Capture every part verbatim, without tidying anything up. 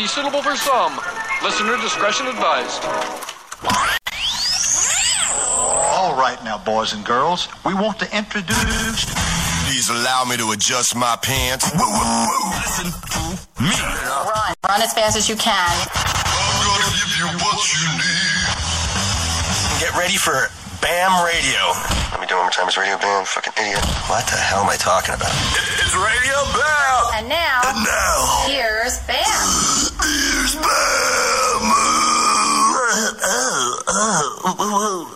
be suitable for some. Listener discretion advised. All right now, boys and girls, we want to introduce... Please allow me to adjust my pants. Woo, woo, woo. Listen to me. Run. Run as fast as you can. I'm gonna give you what you need. Get ready for BAM Radio. Let me do it one more time. It's Radio BAM. Fucking idiot. What the hell am I talking about? It, it's Radio BAM. And now, and now, here's BAM. Here's BAM. Oh, oh, oh.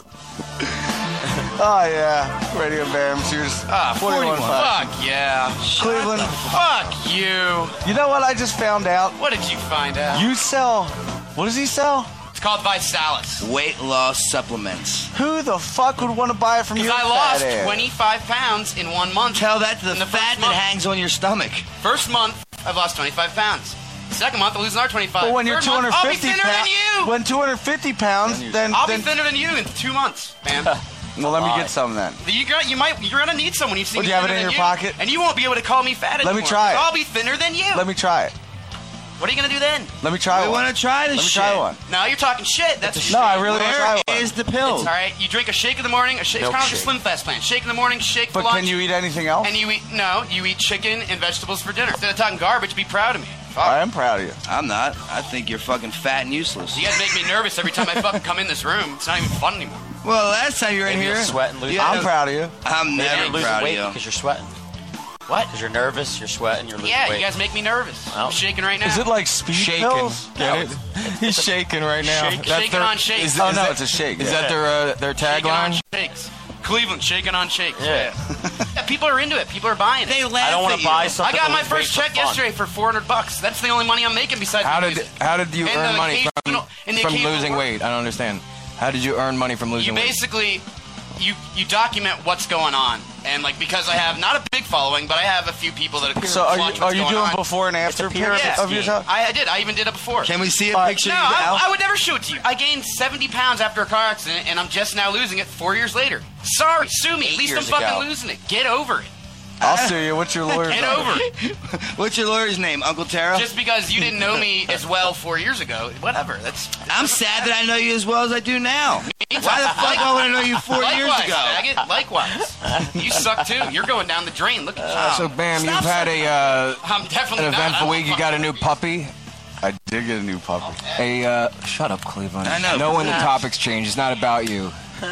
Oh, yeah. Radio BAM. Cheers. Ah, forty-one. Fuck yeah. Cleveland. Fuck you. You know what I just found out? What did you find out? You sell... What does he sell? It's called Visalis. Weight loss supplements. Who the fuck would want to buy it from you? Because I lost twenty-five pounds in one month. Tell that to the, the fat that hangs on your stomach. First month, I've lost twenty-five pounds. Second month, I lose another twenty-five. But when Third you're two hundred fifty month, I'll be thinner pounds, than you. When two hundred fifty pounds, then I'll then, be thinner than you in two months, man. Well, let me get some then. You got, you might, you're gonna need some when you see Would me you have it thinner in than your you, pocket? and you won't be able to call me fat anymore. Let me try it. I'll be thinner than you. Let me try it. What are you gonna do then? Let me try we one. We want to try this Let me shit. try one. No, you're talking shit. That's a shit. No, I really want to try Where one. is the pill? It's all right. You drink a shake in the morning. A shake. It's kind of like a Slim Fast plan. Shake in the morning. Shake for But lunch. can you eat anything else? And you eat no. You eat chicken and vegetables for dinner. Instead of talking garbage, be proud of me. Fuck. I am proud of you. I'm not. I think you're fucking fat and useless. You guys make me nervous every time I fucking come in this room. It's not even fun anymore. Well, last time you were in Maybe here, you'll sweat and lose Yeah, I'm proud of you. I'm Maybe never you're losing proud weight of you. because you're sweating. What? Because you're nervous, you're sweating, you're losing Yeah, weight. you guys make me nervous. Well. I'm shaking right now. Is it like speed Shaking. pills? Get it? He's shaking right now. Shake- That's shaking their- on shakes. Is, Oh, is no, that- it's a shake. Is Yeah. that their uh, their Shaking on tagline? shakes. Cleveland shaking on shakes. Yeah. Yeah, people are into it. People are buying it. They laugh I don't want at to you. buy I something. got to my lose weight first for check fun. yesterday for four hundred bucks. That's the only money I'm making besides How the did music. how did you And earn the money from occasional- and the from occasional losing work. weight? I don't understand. How did you earn money from You losing weight? basically you you document what's going on, and like because I have not a big following, but I have a few people that So are watch you what's are you going doing on. before and after pyramid pictures of scheme. yourself? I, I did. I even did it before. Can we see a Uh, picture no, of you now? I, I would never show it to you. I gained seventy pounds after a car accident, and I'm just now losing it four years later. Sorry, sue me. At least I'm years fucking ago. losing it. Get over it. I'll sue you. What's your lawyer's Get number? over it. What's your lawyer's name? Uncle Tara? Just because you didn't know me as well four years ago, whatever. That's I'm sad that I know you as well as I do now. Why the fuck I want to know you four likewise, years ago? faggot. Likewise. You suck too. You're going down the drain. Look at you. Uh, so, Bam, Stop you've had a uh, I'm definitely an not. eventful I'm week. You got a new puppy. I did get a new puppy. A uh, shut up, Cleveland. I know. Know when the topics change. It's not about you.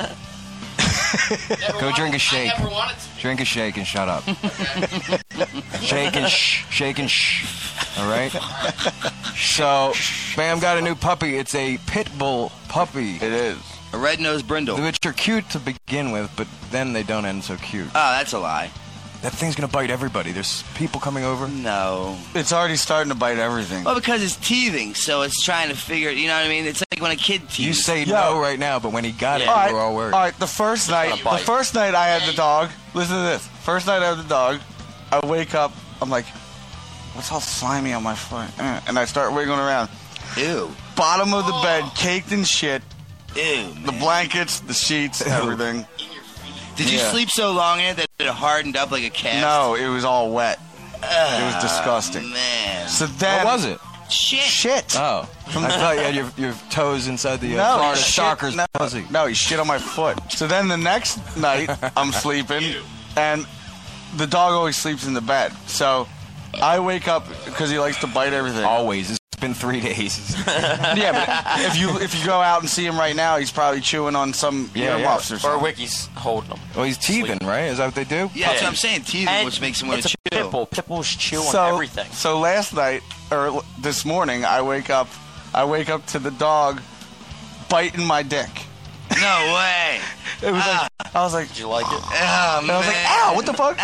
Never Go wanted- drink a shake. I never wanted to. Drink a shake and shut up. Shake and shh. Shake and shh. All right? So, Bam got a new puppy. It's a pit bull puppy. It is. A red-nosed brindle. Which are cute to begin with, but then they don't end so cute. Oh, that's a lie. That thing's gonna bite everybody. There's people coming over. No. It's already starting to bite everything. Well, because it's teething, so it's trying to figure. You know what I mean? It's like when a kid teethes. You say Yo. no right now, but when he got it, All you right, were all worried. all right. The first night, the bite. first night I had the dog. Listen to this. First night I had the dog. I wake up. I'm like, what's all slimy on my foot? Uh, And I start wiggling around. Ew. Bottom of the bed, caked in shit. Ew. The man. blankets, the sheets, everything. Did you Yeah. sleep so long in it that it hardened up like a cast? No, it was all wet. It was disgusting. Man. So then, What was it? Shit. Shit. Oh, I thought you had your, your toes inside the uh, No, Florida he shit- Stalker's no, pussy. No, he shit on my foot. So then the next night, I'm sleeping, and the dog always sleeps in the bed. So I wake up because he likes to bite everything. Always. It's been three days. Yeah, but if you if you go out and see him right now, he's probably chewing on some Yeah, earmuffs yeah. or Or something. Wiki's holding them. Well, he's teething, right? Is that what they do? Yeah, that's what I'm saying. Teething, And which makes him want it's to a chew. pit bull. Pit bulls chew on So everything. so last night or l- this morning, I wake up. I wake up to the dog biting my dick. No way. It was like I was like, Did you like it? Oh, and I was like, ow, what the fuck?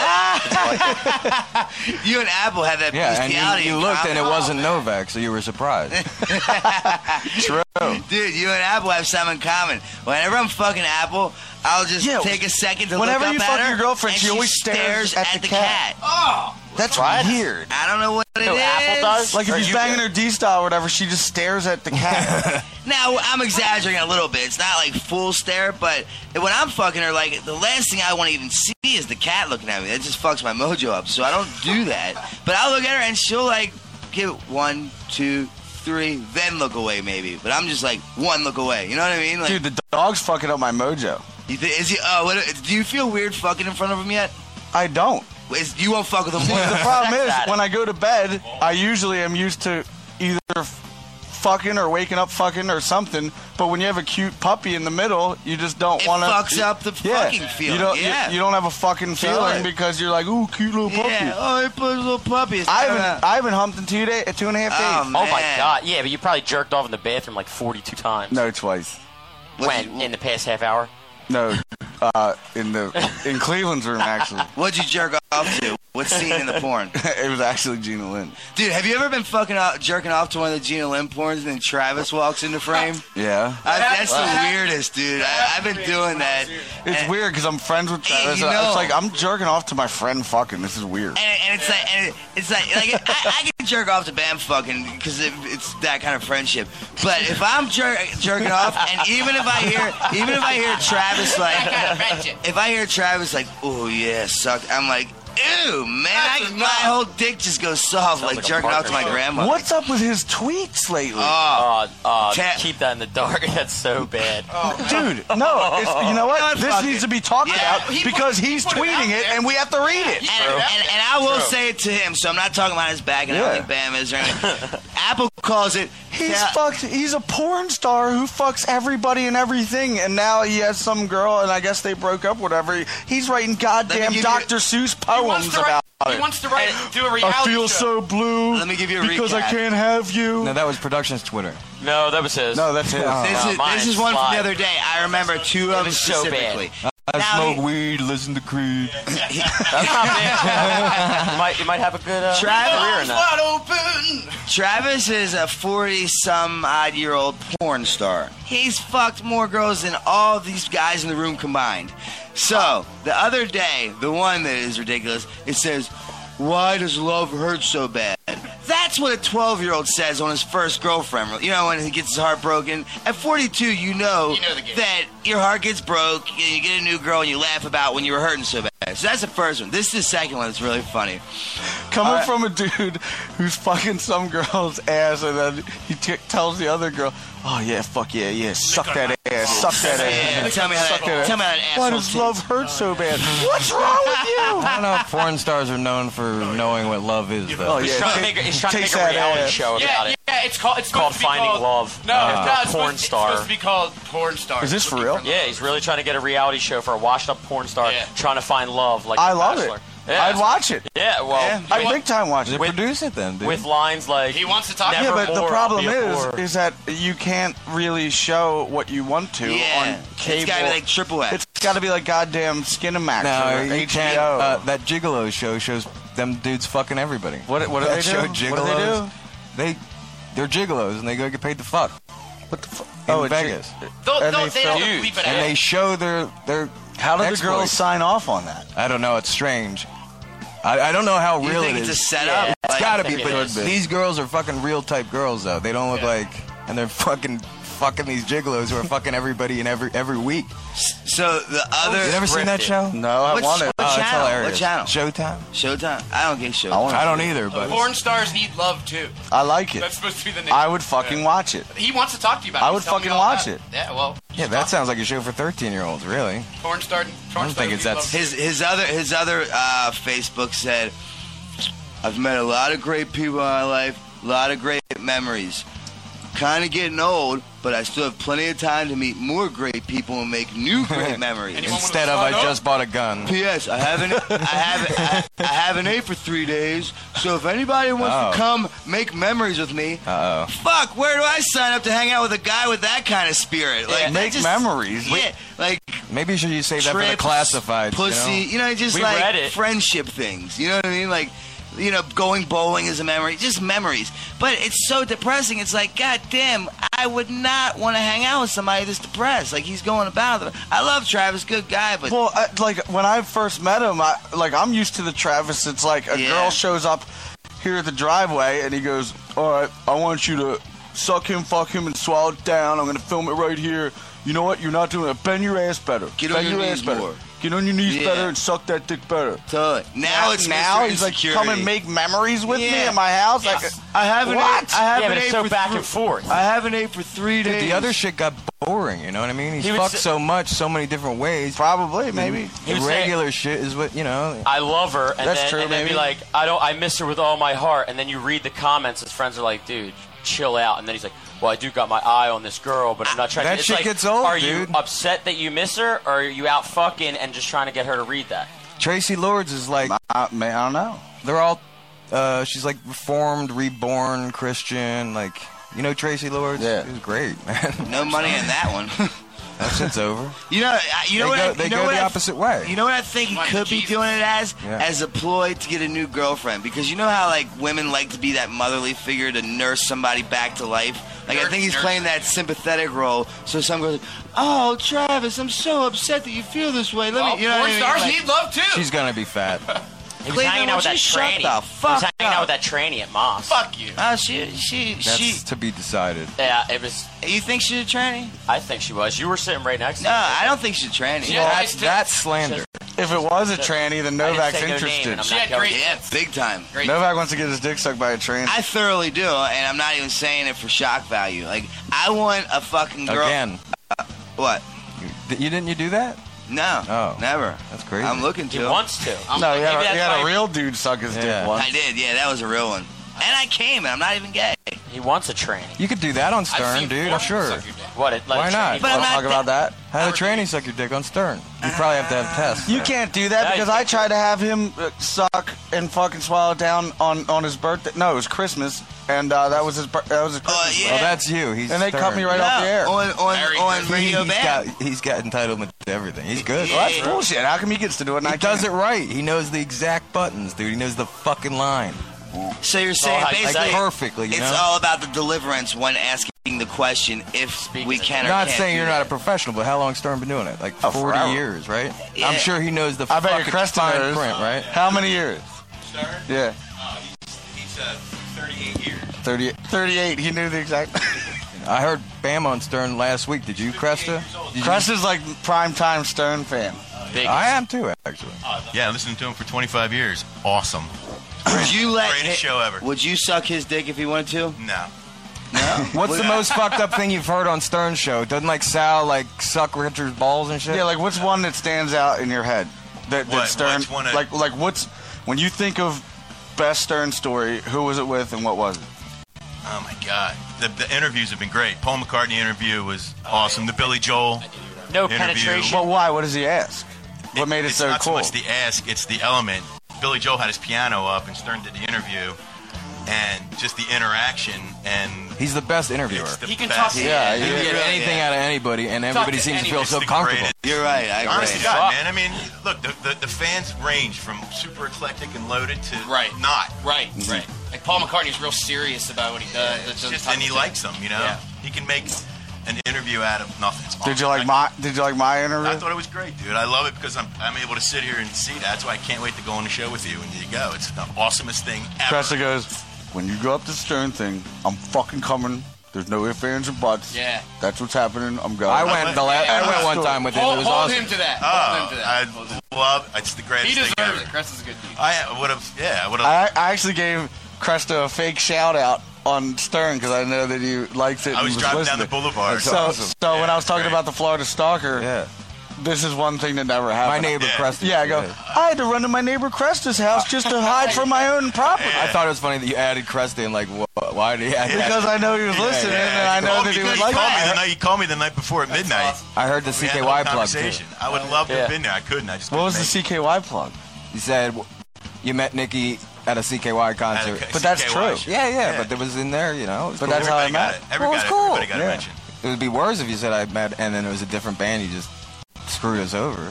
You and Apple have that Yeah, and bestiality you, you in looked common. and it wasn't Novak, so you were surprised. True. Dude, you and Apple have something in common. Whenever I'm fucking Apple, I'll just Yeah, take a second to whenever look you up fuck at her, your girlfriend, and she always stares at the the cat. cat. Oh, That's What? weird. I don't know what it No, is. Apple does? Like if Or he's you banging do? her D style or whatever, she just stares at the cat. Now, I'm exaggerating a little bit. It's not like full stare, but when I'm fucking her, like, the last thing I want to even see is the cat looking at me. That just fucks my mojo up, so I don't do that. But I'll look at her, and she'll, like, give it one, two, three, then look away maybe. But I'm just like one look away. You know what I mean? Like, Dude, the dog's fucking up my mojo. you th- is he? Oh, what, do you feel weird fucking in front of him yet? I don't. Is, you won't fuck with him. The problem is, when I go to bed, I usually am used to either f- fucking or waking up fucking or something. But when you have a cute puppy in the middle, you just don't It want to. fucks up the yeah, fucking feeling. You don't. you- Yeah. You, don't have a fucking feeling it. because you're like, ooh, cute little puppy. Yeah. Oh, he put a little puppy. It's I kinda- haven't. I haven't humped in two day, two and a half Oh, days. man. Oh my god, yeah, but you probably jerked off in the bathroom like forty-two times. No, twice. When? What'd you- In the past half hour? No, uh, in the in Cleveland's room actually. What'd you jerk off to? What scene in the porn? It was actually Gina Lynn. Dude, have you ever been fucking out, jerking off to one of the Gina Lynn porns and then Travis walks into frame? Yeah. I, that's the weirdest, dude. I, I've been doing that. It's And- weird because I'm friends with Travis. you and know. It's like I'm jerking off to my friend fucking. This is weird. And, and it's like, and it's like, like I, I can jerk off to Bam fucking because it, it's that kind of friendship. But if I'm jer- jerking off, and even if I hear, even if I hear Travis like, if I hear Travis like, oh yeah, suck, I'm like, ew, man, I, my whole dick just goes soft like, like a jerking off to my partnership. grandma. What's up with his tweets lately? Oh, Uh, uh, Ta- keep that in the dark. That's so bad. Dude, no. It's, you know what? God, This fuck needs it. to be talked Yeah. about He because put- he he's put it tweeting out it there. and we have to read it. And, and, and I will True. say it to him, so I'm not talking about his back, and I Yeah. don't think Bam is or anything. Apple calls it. He's Yeah. fucked. He's a porn star who fucks everybody and everything, and now he has some girl, and I guess they broke up. Whatever. He's writing goddamn give you- Doctor Seuss He wants poems to write, about he it. wants to write, do a reality I feel show. so blue. Let me give you a because I recap. can't have you. No, that was production's Twitter. No, that was his. No, that's his. This, Oh, is, mine this is is one from live. the other day. I remember two of them was so bad. specifically. I Now smoke he- weed, listen to Creed. That's not bad. you, might, you might have a good uh, Travis- career in that. Wide open. Travis is a forty-some-odd-year-old porn star. He's fucked more girls than all these guys in the room combined. So, the other day, the one that is ridiculous, it says, why does love hurt so bad? That's what a twelve-year-old says on his first girlfriend. You know, when he gets his heart broken. At forty-two, you know, You know the game. that your heart gets broke, and you get a new girl, and you laugh about when you were hurting so bad. So that's the first one. This is the second one that's really funny. Coming Alright. from a dude who's fucking some girl's ass, and then he t- tells the other girl, "Oh yeah, fuck yeah, yeah, suck that ass, suck that Yeah, ass." tell me how Suck that, tell me how that Why asshole does tastes. love hurt so bad? What's wrong with you? I don't know if porn stars are known for knowing what love is, though. Oh He's yeah, trying to ta- make, a- he's trying to make taste a that reality ass. show about Yeah, it. yeah, it's called. It's Called supposed to be Finding called, Love. No, Uh, no, it's porn supposed, star. It's supposed to be called Porn Star. Is this for Looking real? love. Yeah, he's really trying to get a reality show for a washed-up porn star Yeah. trying to find love like I The love Bachelor. it. Yeah. I'd watch it. Yeah, well, Yeah. I'd big time watch it. With- Produce it then, dude. with lines like He wants to talk- Never Yeah, but the more, problem I'll be a is, whore. is that you can't really show what you want to Yeah, on cable. it's gotta be like Triple X. It's got to be like goddamn Skinamax no, or you H B can't. O. Uh, that Gigolo show shows them dudes fucking everybody. What- what do that they show, do? What do they Gigolos, do? They, they're gigolos and they go get paid to fuck what the fuck? in Oh, it's Vegas. They'll, And they'll, they they have to film- bleep it and out. they show their their. How do the exploits. girls sign off on that? I don't know. It's strange. I, I don't know how You real think it it's is. a setup? Yeah. It's Like, gotta I be, think but it is. these girls are fucking real type girls though. They don't look Yeah. like, and they're fucking fucking these gigolos who are fucking everybody in every every week. So the other You never seen that Scripted. show? No, I What's- want it. what Oh, it's channel? hilarious. What channel? Showtime. Showtime. I don't get Showtime. I wanna- I don't either, but Porn stars need love too. I like it. That's supposed to be the name. I would fucking watch it. He wants to talk to you about it. I He's would telling me fucking all watch about it. Yeah, well. yeah, that sounds like a show for thirteen-year-olds. Really? Porn star. Porn I don't stars think it's need that- love. His his other his other uh, Facebook said, "I've met a lot of great people in my life, a lot of great memories. Kind of getting old, but I still have plenty of time to meet more great people and make new great memories." Anyone wanna Instead of I start up? just bought a gun. P S. I haven't I haven't I, I haven't ate for three days, so if anybody wants Oh. to come make memories with me, Uh oh. fuck, where do I sign up to hang out with a guy with that kind of spirit? Like that Make just- memories. Yeah, like Maybe you should you save that for the trips, classifieds. pussy, You know? you know, just We like read it. friendship things. You know what I mean? Like, you know, going bowling is a memory, just memories. But it's so depressing. It's like, god damn, I would not want to hang out with somebody this depressed. Like he's going about it. I love Travis, good guy, but Well, I, like when I first met him, I, like I'm used to the Travis. It's like a Yeah. girl shows up here at the driveway, and he goes, "All right, I want you to suck him, fuck him, and swallow it down. I'm gonna film it right here. You know what? You're not doing it. Bend your ass better. Get Bend on your ass knees better. more. Get on your knees Yeah. better and suck that dick better. Totally. Now it's now Mister he's like, Insecurity. come and make memories with me Yeah. at my house. Yes. Like, I haven't What? ate. I haven't Yeah, but it's ate so for back three- and forth. I haven't ate for three Dude, days. the other shit got boring, you know what I mean? He's He would fucked say- so much, so many different ways. probably, maybe. He The would say- regular shit is what, you know. I love her, and That's then, true, and then be maybe. like, I don't, I miss her with all my heart, and then you read the comments, his friends are like, dude, chill out, and then he's like, well, I do got my eye on this girl, but I'm not trying That to. It's shit like, gets old, Are dude. you upset that you miss her, or are you out fucking and just trying to get her to read that? Tracy Lords is like, I, man, I don't know. they're all, uh, she's like reformed, reborn, Christian, like, you know Tracy Lords? Yeah. She's great, man. No money in that one. That shit's over. You know, I- you know They what? go- I, they you know go what the I- opposite way. You know what I think he Like could be Jesus. doing it as, Yeah. as a ploy to get a new girlfriend. Because you know how like women like to be that motherly figure to nurse somebody back to life. Like I Nurse- think he's nurse. playing that sympathetic role. So some girls, oh Travis, I'm so upset that you feel this way. Let Well, me, you know what porn I mean? stars Like, need love too. She's gonna be fat. He was Cleveland, hanging out with won't that you shut tranny. the he was fuck hanging out up? with that tranny at Moss. Fuck you. Oh, she, she, That's she. to be decided. Yeah, it was. You think she's a tranny? I think she was. You were sitting right next to No, her. I don't think she's a tranny. Yeah, That's, nice that's slander. If it was a tranny, then I didn't Novak's say their name, interested. and I'm She not had great- going- Yeah, big time. Great. Novak wants to get his dick sucked by a train. I thoroughly do, and I'm not even saying it for shock value. Like, I want a fucking girl. Again, What? you, you didn't you do that? No. Oh. Never. That's crazy. I'm looking He to. wants to. no, he had, Maybe a, he that's had a why- real dude suck his Yeah. dick once. I did. Yeah, that was a real one. And I came, and I'm not even gay. He wants a tranny. You could do that on I've Stern, seen dude. porn I'm sure. suck your dick. What? It, let Why a not? tranny But fuck? I'm not Talk about that. Have a tranny suck your dick on Stern. You probably have to have tests. You can't do that Yeah, because you I can't. tried to have him uh, suck and fucking swallow down on, on his birthday. No, it was Christmas, and uh, that was his bir- that was his Christmas. yeah. Well, that's you. He's And they Stern. cut me right off the air. on on, Very on good. Radio He's Band. got, he's got entitlement to everything. He's good. Well, that's bullshit. How come he gets to do it and I He does it can't? right. He knows the exact buttons, dude. He knows the fucking line. So you're saying like- basically like perfectly, you it's know? all about the deliverance when asking the question if we of can I'm or not can't saying do you're that. not a professional, but how long Stern been doing it? Like Oh, forty forever. years, right? Yeah. I'm sure he knows the I bet fucking you Creston fine knows. print, right? How many years? Stern? Yeah. Uh, he's, he's uh, thirty-eight years. thirty, thirty-eight. He knew the exact. I heard Bam on Stern last week. Did you, Cresta? Did you- Cresta's like prime time Stern fan. Biggest. I am too, actually. Yeah, I listened to him for twenty-five years. Awesome. Would you let Greatest hi- show ever. Would you suck his dick if he wanted to? No. No. What's the most fucked up thing you've heard on Stern's show? Doesn't like Sal like suck Richard's balls and shit? Yeah, like what's one that stands out in your head? That, that What- Stern, which one I- like like what's when you think of best Stern story? Who was it with and what was it? Oh my God. The, the interviews have been great. Paul McCartney interview was awesome. The Billy Joel. No interview. penetration. Well, why? What does he ask? What made it it's so not cool? so much the ask, it's the element. Billy Joel had his piano up and Stern did the interview, and just the interaction, and He's the best interviewer. it's the He can best. talk to Yeah, You yeah. can get really, anything yeah. out of anybody, and everybody to seems to any- feel It's so the comfortable. greatest. You're right. I agree. Honest to God, man. I mean, look, the, the, the fans range from super eclectic and loaded to Right. not. Right, right. Like Paul McCartney's real serious about what he does. That It's doesn't just, talk and he to- likes them, you know? Yeah. He can make an interview out of nothing. It's Did you awesome. like my Did you like my interview? I thought it was great, dude. I love it because I'm, I'm able to sit here and see that. That's why I can't wait to go on the show with you. And you go. It's the awesomest thing ever. Cresta goes, when you go up the Stern thing, I'm fucking coming. There's no ifs, ands, or buts. Yeah. That's what's happening. I'm going. I went the la- I went one time with him. It Hold, was hold awesome. him to that. Oh, hold him to that. I love. It's the greatest He thing deserves ever. it. Crest is a good dude. I would have. Yeah, I would have. I, I actually gave Cresta a fake shout out on Stern because I know that he likes it. I and was was driving down listening. the boulevard. So, awesome. so when Yeah, I was talking great. about the Florida Stalker, Yeah. this is one thing that never My happened. neighbor Yeah. Cresta. Yeah, I go. I had to run to my neighbor Cresta's house just to hide from my own property I thought it was funny that you added Cresta and like, wh- why did he add that? because I know he was listening and I He know called that me- he would he like called me the it. night. He called me the night before at midnight. I heard the We C had K the Y whole plug too. conversation. I would love to Yeah. have been there. I couldn't. I just. What was the couldn't C K Y plug? He said w- you met Nikki at a C K Y make it. I had concert. a But that's C K Y true. show. Yeah, yeah, but it was in there, you know. It was But cool. that's how I Everybody got met. it. Everybody Well, it's got it. cool. Everybody got Yeah. a mention. It would be worse if you said I met and then it was a different band. You just screwed us over.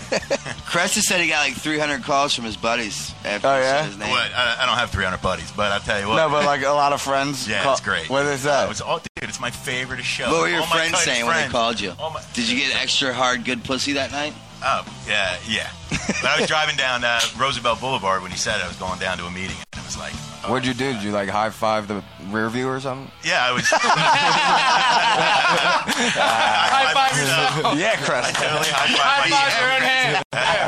Cresta said he got like three hundred calls from his buddies after Oh, he yeah? said his name. What? I, I don't have three hundred buddies, but I'll tell you what. No, but like a lot of friends. yeah, call- it's great. What is Oh, that? it's all, dude, it's my favorite show. What were your All my friends tightest saying when they friends. called you? All my- Did you get extra hard good pussy that night? Oh, yeah, yeah. But I was driving down uh, Roosevelt Boulevard when he said it. I was going down to a meeting. And it was like, What'd you do? Did you like high five the rear view or something? yeah, I was. High five yourself. Yeah, I Crest. totally high High five five your own hand.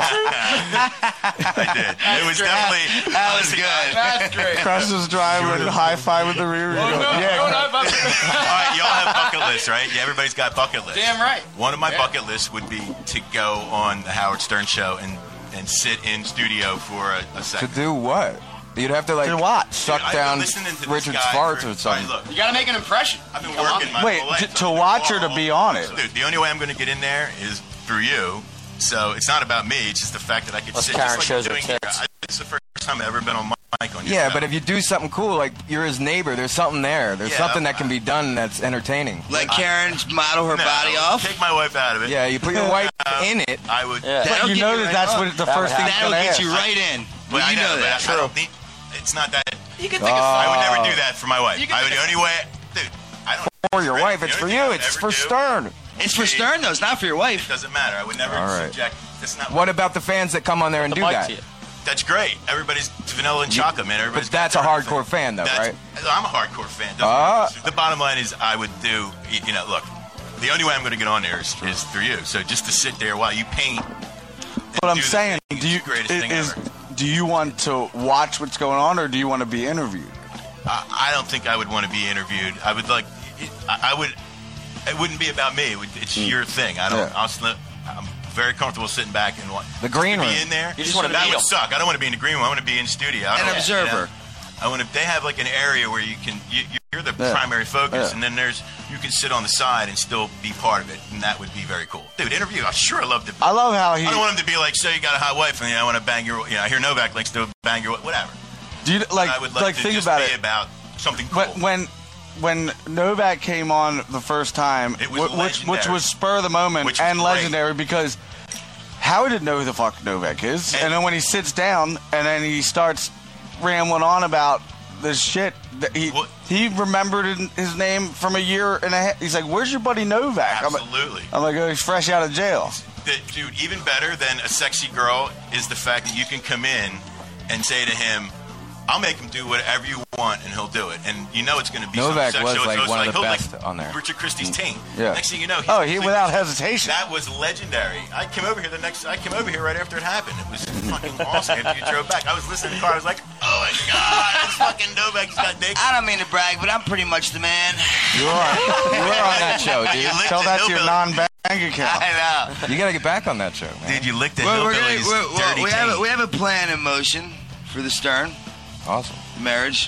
I did. It was definitely. That was honestly, good. That's great. Crest was driving, high five with the rear. Oh, no, Yeah, no, high five. All right, y'all have bucket lists, right? Yeah, everybody's got bucket lists. Damn right. One of my Yeah. bucket lists would be to go on the Howard Stern show and, and sit in studio for a, a To second. do what? You'd have to like To what? suck Dude, I've been down listening to this Richard's guy farts for- or something. All right, look, You gotta make an impression. I've been Come working on. my Wait, whole life. to- so to I've been watch or to all- be on it? Dude, the only way I'm going to get in there is through you. So it's not about me. It's just the fact that I could Unless sit Karen just shows like her doing here. tits. I, it's the first time I've ever been on mic on your Yeah, show. but if you do something cool, like you're his neighbor, there's something there. There's Yeah, something that can be done that's entertaining. Like Karen's model her No, body off. Take my wife out of it. Yeah, you put your wife in it. I would. Yeah. But That'll you get know you that right that's on. what the That first would thing's That'll gonna get ask. you right in. But Well, I you know, know but that. I, I don't need. It's not that. You can think of I would something. never do that for my wife. You can I would think the of- only way, dude. I don't. For your the wife, it's for only you. thing I It's would for ever do- Stern. It's for Stern, though. It's not for your It wife. doesn't matter. I would never All right. subject. That's not. What about the fans that come on there and The do mic that? to you. That's great. Everybody's vanilla and chocolate, man. Everybody's But that's got a their own hardcore thing. fan, though, That's- right? I'm a hardcore fan. Doesn't Ah. matter. The bottom line is, I would do. You you know, look. The only way I'm going to get on there is, is through you. So just to sit there while you paint. and But I'm do the saying, thing do is you the greatest thing is, ever. do you want to watch what's going on, or do you want to be interviewed? I, I don't think I would want to be interviewed. I would like. I, I would. It wouldn't be about me. It would, it's your thing. I don't. Yeah. I'll slip, I'm very comfortable sitting back and watch. The green to room. be in there. You just wanna that meet would 'em. suck. I don't want to be in the green room. I want to be in studio. I An don't- observer. you know, I want to. They have like an area where you can. You, you're the Yeah. primary focus, Yeah. and then there's you can sit on the side and still be part of it, and that would be very cool. Dude, interview. I'm sure I love to. I love how he. I don't want him to be like, so you got a hot wife, and you know, I want to bang your. You know, I hear Novak likes to bang your. Whatever. Do you like I would like, like to think just about be it? about something cool. But when when Novak came on the first time, It was wh- which which legendary. was spur of the moment Which was and great. legendary because Howard didn't know who the fuck Novak is, and, And- then when he sits down and then he starts rambling on about this shit, that he What- he remembered his name from a year and a half. He's like, "Where's your buddy Novak?" I'm like- Absolutely. I'm like, "Oh, he's fresh out of jail." That, dude, even better than a sexy girl is the fact that you can come in and say to him, I'll make him do whatever you want, and he'll do it. And you know it's going to be Novak something was, sexual. like, So it's one of like, the he'll, best like, on there. Richard Christie's team. Yeah. Next thing you know, he's Oh, he completely- without hesitation. That was legendary. I came over here the next. I came over here right after it happened. It was fucking awesome. After you drove back, I was listening to the car. I was like, oh my god, it's fucking Novak. He's got dick. I don't mean to brag, but I'm pretty much the man. You are. You were on that show, You dude. licked Tell it, that to your hillbilly. non-bank account. I know. You got to get back on that show, man. Dude, you licked the Well, we're gonna, hillbilly's we're, well, dirty we, have a, taint. we have a plan in motion for the Stern Awesome. marriage.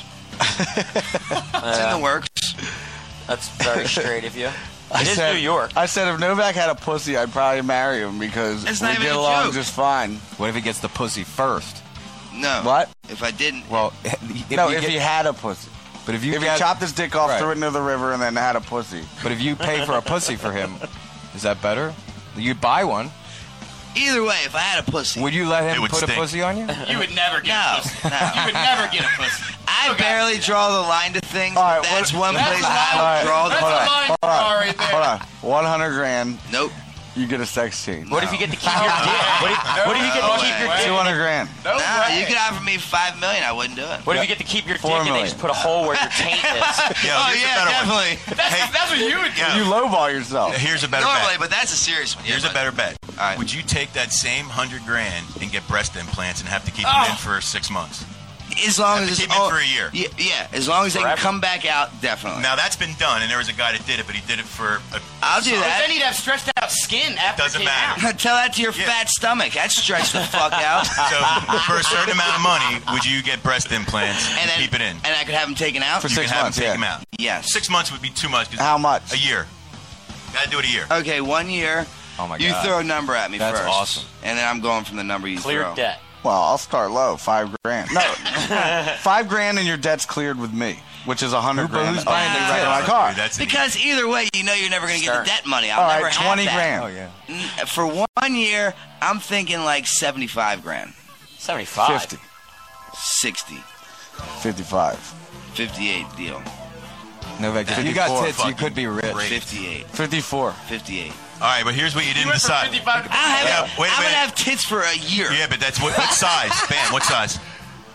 It's in the works. That's very straight of you. I It is said, New York. I said if Novak had a pussy, I'd probably marry him because That's we not even get a along joke. just fine. What if he gets the pussy first? No. What? If I didn't, Well, if no, you if get- he had a pussy. but if you If he got- chopped his dick off, Right. threw it into the river, and then had a pussy. but if you pay for a pussy for him, is that better? You buy one. either way, if I had a pussy, Would you let It him would put a stink. pussy on you? You would never get No, a pussy. no. You would never get a pussy. I Okay. barely draw the line to things. All right, but that's what- one That's place a line- I All right, would draw the That's hold a on, line hold draw on, right there. Hold on. one hundred grand, Nope. you get a sex change. What if you get to keep your dick? What if, what if you get to keep your dick? two hundred grand. No Nah, way. you could offer me five million. I wouldn't do it. What if you get to keep your dick Four and they million. just put a hole where your taint is? Yo, Oh here's a yeah, better one. definitely. That's, that's what you would do. Yeah. You lowball yourself. Here's a better Normally, bet. but that's a serious one. Yeah, Here's a but- better bet. All right. Would you take that same hundred grand and get breast implants and have to keep Oh. them in for six months? As long Have as to it's keep it all- for a year. Yeah, yeah, as long as they Forever. can come back out, definitely. Now that's been done, and there was a guy that did it, but he did it for. A, I'll do But that. then he'd have stretched out skin after Doesn't it came matter. out. Tell that to your Yeah. fat stomach. That stretched the fuck out. So for a certain amount of money, would you get breast implants and, And then keep it in? and I could have them taken out. For you six can have months, them take yeah. them out. Yes. Six months would be too much. 'cause How much? A year. Gotta do it a year. Okay, one year. Oh my You god. throw a number at me That's first. awesome. And then I'm going from the number you Clear throw. debt. Well, I'll start low, five grand. No, five grand and your debt's cleared with me, which is a hundred Who- but grand. who's buying the of tits? my car. Dude, that's an Because either way, you know you're never going to get Stern. the debt money. I'll All never right, have twenty that. grand. Oh yeah. N- For one year, I'm thinking like seventy-five grand, seventy-five. Fifty. sixty, Fifty-five. fifty-eight deal, Novak, if you got fifty-four. tits, you could be rich. Great. fifty-eight, Fifty-four. fifty-eight. All right, but here's what you You didn't went from decide. fifty-five to I'll have, Yeah, wait a I'm going to minute. have tits for a year. Yeah, but that's what, what size? Bam, what size?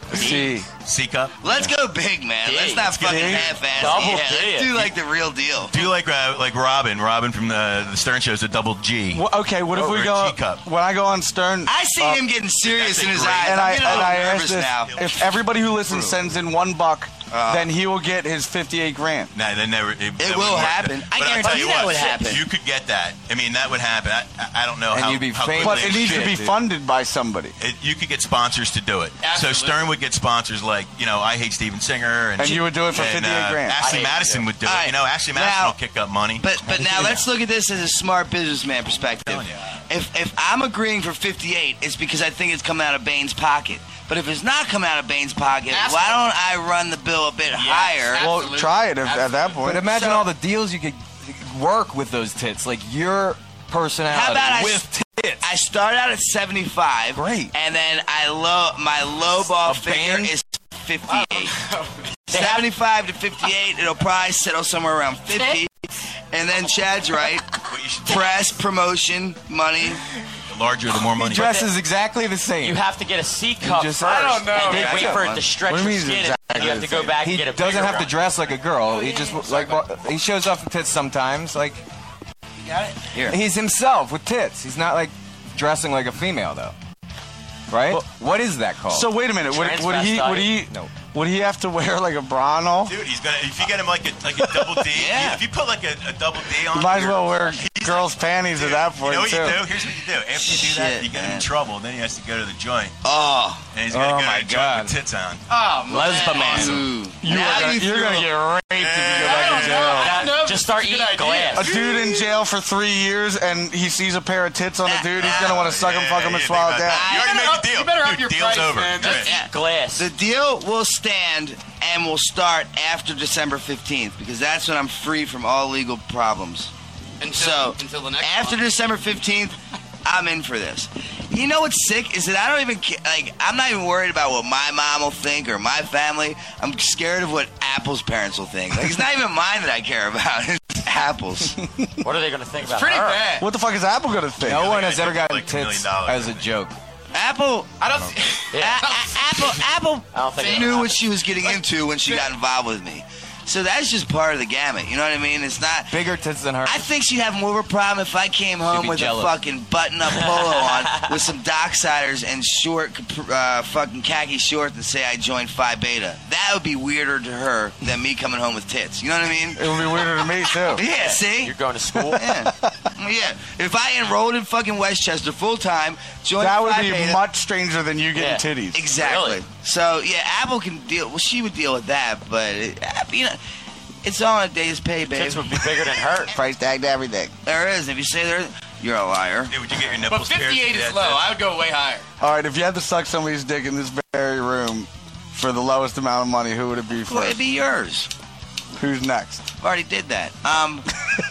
C. C cup. Let's go big, man. D. Let's not Let's get fucking D. half-ass. Double Yeah, D. let's do like the real deal. Do like uh, like Robin. Robin from the the Stern Show is a double G. Well, okay, what if Or we a go G-cup. when I go on Stern? I see uh, him getting serious that's in a his great- eyes. and I'm I getting and a little I ask nervous this: now. if everybody who listens sends in one buck, Uh. then he will get his fifty-eight grand. Nah, that never. It, that will wouldn't work. happen. I But I'll guarantee tell you that what, would happen. You could get that. I mean, that would happen. I, I- I don't know And how. you'd be how famous. But quickly it needs to shit, be dude. funded by somebody. It, you could get sponsors to do it. Absolutely. So Stern would get sponsors like, you know, I Hate Steven Singer. And, And you would do it for and, fifty-eight uh, grand. Ashley I hate Madison it. would do All it. right. You know, Ashley Madison Now- will kick up money. But but now let's look at this as a smart businessman perspective. telling you. If if I'm agreeing for fifty-eight, it's because I think it's coming out of Bane's pocket. But if it's not coming out of Bane's pocket, Ask why him. don't I run the bill a bit higher? Well, Absolutely. try it if, at that point. But imagine So- all the deals you could work with those tits. Like your personality How about I with tits. I start out at seventy-five. Great. And then I low my low ball A figure band? is fifty-eight. seventy-five to fifty-eight, it'll probably settle somewhere around fifty. And then Chad's right. What you should do, Press, promotion, money. the larger, the more money. Dress is exactly the same. You have to get a C cup just- first. I don't know. And then Okay, wait I for got it to stretch What do your you mean skin. exactly And you have the to go same? back he and get a doesn't bigger have to one. dress like a girl. He just like he shows off the tits sometimes. Like Got it? Here. he's himself with tits. He's not like dressing like a female though. Right? Well- what is that called? So wait a minute. Would, would he? Would he? No. Would he have to wear like a bra and all? Dude, he's gonna. If you get him like a like a double D, Yeah. if you put like a, a double D on, You might as your- well wear he's girls' panties at that point You know what too. you do? Here's what you do. After you do that, Shit, you get him man. in trouble. Then he has to go to the joint, Oh. and he's gonna Oh go my to the God. joint with tits on. Oh, man. Lesbian. Ooh. You Now are gonna, you you're feel- gonna get raped if you go back in jail. I don't know if Just it's start a good eating idea. glass. A dude in jail for three years and he sees a pair of tits on a dude, he's gonna want to suck him, Yeah, fuck him, yeah, and yeah, swallow it think down. about that. You You already better made up- the deal. you better up Dude, your deal's price, over. man. Just- Right. Yeah. Glass. The deal will stand and will start after December fifteenth because that's when I'm free from all legal problems. Until, So, until the next after month. December fifteenth, I'm in for this. You know what's sick is that I don't even ca- like. I'm not even worried about what my mom will think or my family. I'm scared of what Apple's parents will think. Like it's not even mine that I care about. It's Apple's. What are they going to think about Pretty her? bad. What the fuck is Apple gonna think? No one I has think ever gotten like a million tits dollars. as a joke. Apple. I don't. See, A- Yeah. A- Apple. Apple I don't think knew it- what she was getting into when she got involved with me. So that's just part of the gamut. You know what I mean? It's not. Bigger tits than her. I think she'd have more of a problem if I came home be with jealous. a fucking button-up polo on with some Docksiders and short, uh, fucking khaki shorts and say I joined Phi Beta. That would be weirder to her than me coming home with tits. You know what I mean? It would be weirder to me too. Yeah, see? You're going to school? Yeah. Yeah. If I enrolled in fucking Westchester full-time, joined That would Phi be Beta, much stranger than you getting Yeah. titties. Exactly. Really? So yeah, Apple can deal. Well, she would deal with that, but it, you know, it's all a day's pay, babe. Tits would be bigger than her. Price tagged everything. There is. If you say there, you're a liar. Dude, would you get your but nipples pierced? fifty-eight is Yeah, low. that's- I would go way higher. All right, if you had to suck somebody's dick in this very room for the lowest amount of money, who would it be Well, it'd first? be yours. Who's next? I've already did that. Um,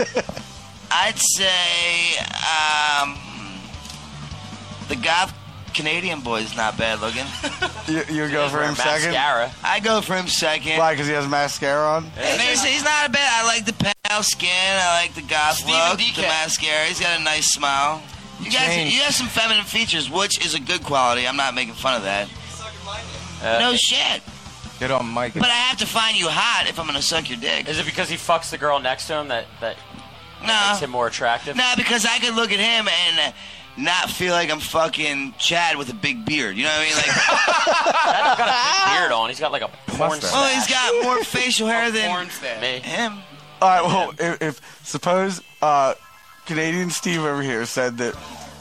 I'd say um, the goth Canadian boy is not bad looking. You, you go for him second? Mascara. I go for him second. Why? Because he has mascara on? He's, he's- he's not a bad. I like the pale skin. I like the goth Stephen look. D. The Cat. mascara. He's got a nice smile. You guys, Changed. you have some feminine features, which is a good quality. I'm not making fun of that. Uh, No shit. Get on Mike. But I have to find you hot if I'm gonna suck your dick. Is it because he fucks the girl next to him that, that No. makes him more attractive? No, because I could look at him and uh, not feel like I'm fucking Chad with a big beard. You know what I mean? Like, That's got a big beard on. He's got like a porn Mustache. oh, he's stash. got more facial hair than Porn stash. Me. him. All right, well, if, if suppose uh, Canadian Steve over here said that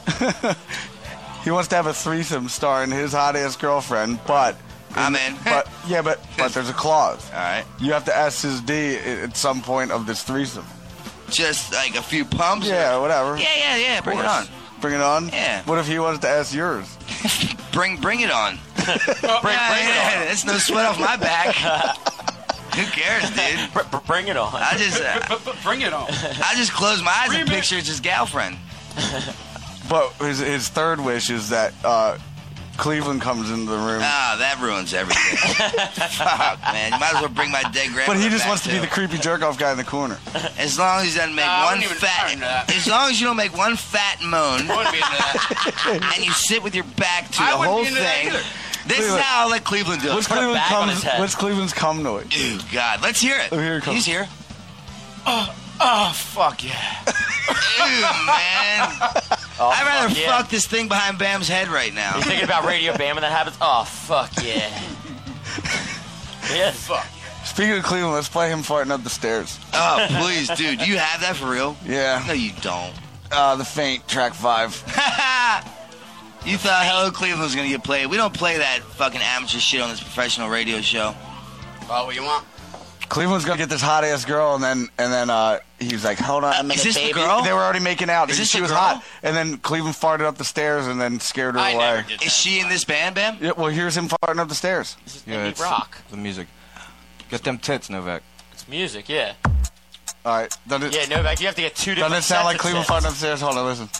he wants to have a threesome starring his hot-ass girlfriend, but... I'm in. But yeah, but but there's a clause. All right. You have to ask his D at some point of this threesome. Just like a few pumps. Yeah, whatever. Yeah, yeah, yeah. Bring it on. Bring it on? Yeah. What if he wants to ask yours? Bring, bring it on. Bring, yeah, bring yeah, it It's no sweat off my back. Who cares, dude? on. Br- br- bring it on. I just, uh, But, but bring it on. I just close my eyes and Remix. picture it's his girlfriend. But his his third wish is that uh, Cleveland comes into the room. Ah, that ruins everything. Fuck, man. You might as well bring my dead grandmother But he just back, wants to be too. the creepy jerk off guy in the corner. As long as he doesn't make Nah, I one wouldn't even fat, turn to that. as long as you don't make one fat moan, I wouldn't be into that. and you sit with your back to I the wouldn't whole be into that thing. either. This is how I'll let Cleveland do it. What's, Put a Cleveland bag on comes, his head. what's Cleveland's cum noise? Dude, God. Let's hear it. Oh, here it comes. He's here. Oh, oh, fuck yeah. Dude, man. Oh, I'd rather fuck, yeah. fuck this thing behind Bam's head right now. You thinking about Radio Bam when that happens? Oh, fuck yeah. Yeah. Fuck. Speaking of Cleveland, let's play him farting up the stairs. Oh, please, dude. Do you have that for real? Yeah. No, you don't. Uh, the Faint, track five. You thought Hello Cleveland was going to get played. We don't play that fucking amateur shit on this professional radio show. Oh, what you want? Cleveland's gonna get this hot ass girl, and then and then uh, he was like, "Hold on a minute, is this the baby." girl? They were already making out. Is this she the was girl? hot, and then Cleveland farted up the stairs and then scared her I away. never did that. Is she in this band, Bam? Yeah, well, here's him farting up the stairs. This is Yeah, indie it's rock. the music. Get them tits, Novak. It's music, yeah. All right, doesn't it, Yeah, Novak, you have to get two different doesn't it sound sets like of Cleveland tits. farting up the stairs? Hold on, listen.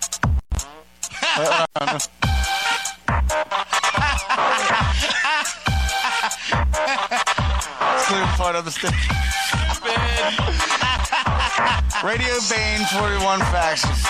Cleveland farting up the stairs. Radio Bane, forty-one Factions.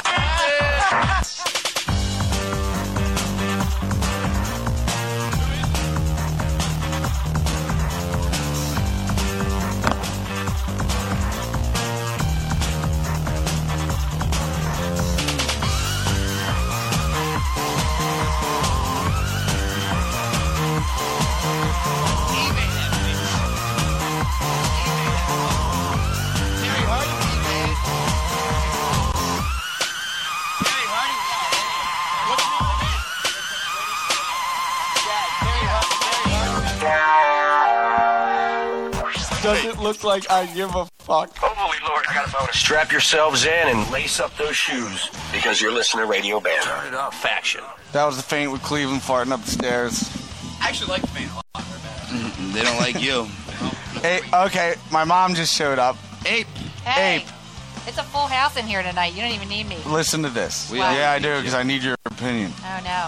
Doesn't look like I give a fuck. Holy Lord, I got a bonus. Strap yourselves in and lace up those shoes because you're listening to Radio Bam. Turn it up. Faction. That was the Faint with Cleveland farting up the stairs. I actually like the Faint a lot. They're bad. Mm-mm, they don't like you. Hey, okay, my mom just showed up. Ape. Hey, Ape. it's a full house in here tonight. You don't even need me. Listen to this. We all yeah, I need do, you. because I need your opinion. Oh, no.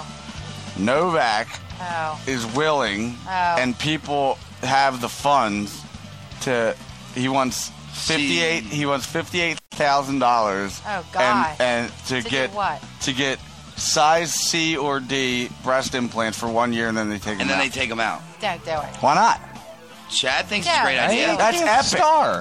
Novak Oh. is willing, Oh. and people have the funds to. He wants fifty-eight. See. He wants fifty-eight thousand dollars. Oh, God. And and to, To get do what? to get size C or D breast implants for one year, and then they take And them then they out. take him out. Don't do it. Why not? Chad thinks Yeah, it's a great right. idea. That's He's a epic. Star.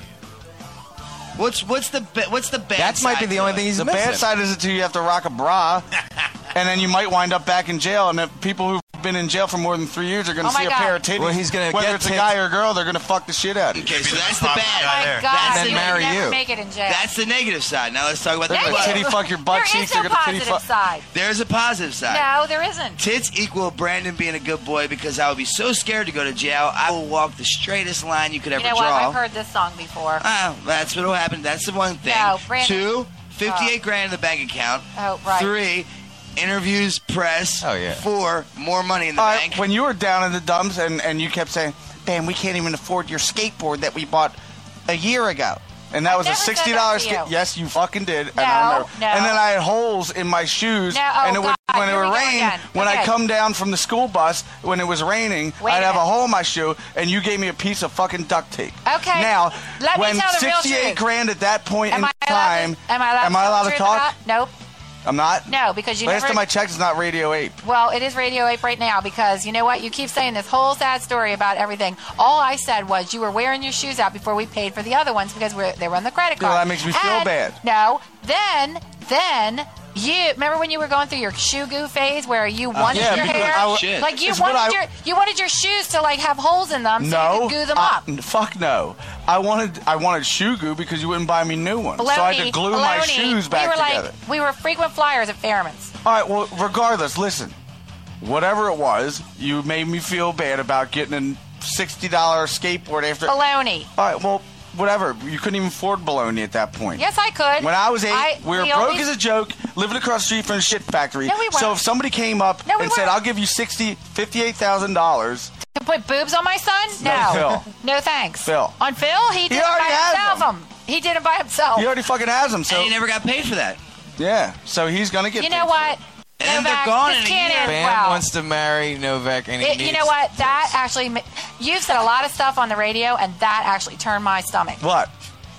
What's what's the ba- what's the bad? That might be side the to only it? thing he's The missing. bad side is until you have to rock a bra, and then you might wind up back in jail. And the people who've been in jail for more than three years are going to Oh, my see a God. pair of titties. Well, he's gonna Whether get it's a tits- guy or a girl, they're going to fuck the shit out of you. Okay, so Maybe that's the the popular bad. guy My there. God, That's then you marry would never you. make it in jail. That's the negative side. Now let's talk about the They're plus. gonna titty fuck your butt there cheeks. is They're no going to titty positive fuck. side. There's a positive side. No, there isn't. Tits equal Brandon being a good boy because I would be so scared to go to jail. I will walk the straightest line you could You ever know what? draw. I've heard this song before. Ah, that's what'll happen. That's the one thing. No, Brandon. Two, fifty-eight grand in the bank account. Oh, right. Three, interviews, press. Oh, yeah. Four, more money in the All right, bank. when you were down in the dumps and, and you kept saying, "Man, we can't even afford your skateboard that we bought a year ago," and that I was a never said sixty that dollars to you. skate. Yes, you fucking did. and No, I remember. no. And then I had holes in my shoes, No, oh, and it would, God, when it here would we go rain, again. when I Okay. come down from the school bus, when it was raining, Wait I'd a have a minute. hole in my shoe, and you gave me a piece of fucking duct tape. Okay, Now, let me when tell the real sixty-eight truth. grand at that point Am in I allowed time, to, am I allowed am to, I tell allowed the to truth talk? about- Nope. I'm not. No, because you Last never. time I checked, it's not Radio Ape. Well, it is Radio Ape right now because you know what? You keep saying this whole sad story about everything. All I said was you were wearing your shoes out before we paid for the other ones because we're, they were on the credit Well, card. that makes me feel And- bad. No. Then, then you remember when you were going through your shoe goo phase where you wanted yeah, your because hair, I w- Shit. like you It's what wanted I- your you wanted your shoes to like have holes in them so you No, could goo them I- up. n- fuck no. I wanted I wanted shoe goo because you wouldn't buy me new ones, so I Baloney, could glue my baloney. shoes back we were together. Like, we were frequent flyers at Fairman's. All right, well, regardless, listen. Whatever it was, you made me feel bad about getting a sixty dollar skateboard after. Baloney. All right, well, whatever. You couldn't even afford baloney at that point. Yes, I could. When I was eight, I- we were we broke always- as a joke, living across the street from a shit factory. No, we weren't. So if somebody came up No, we and said, weren't. "I'll give you sixty, fifty-eight thousand dollars," To put boobs on my son? No, No. Phil. No thanks. Phil. On Phil? He did it by already has himself. them. Him. He did it by himself. he already fucking has them. So and he never got paid for that. yeah, so he's gonna get. You paid know for what? it. And then they're Novak, gone this in a can't year. end Bam well. wants to marry Novak, and he It- needs you know what? That tits. actually, ma- you've said a lot of stuff on the radio, and that actually turned my stomach. What?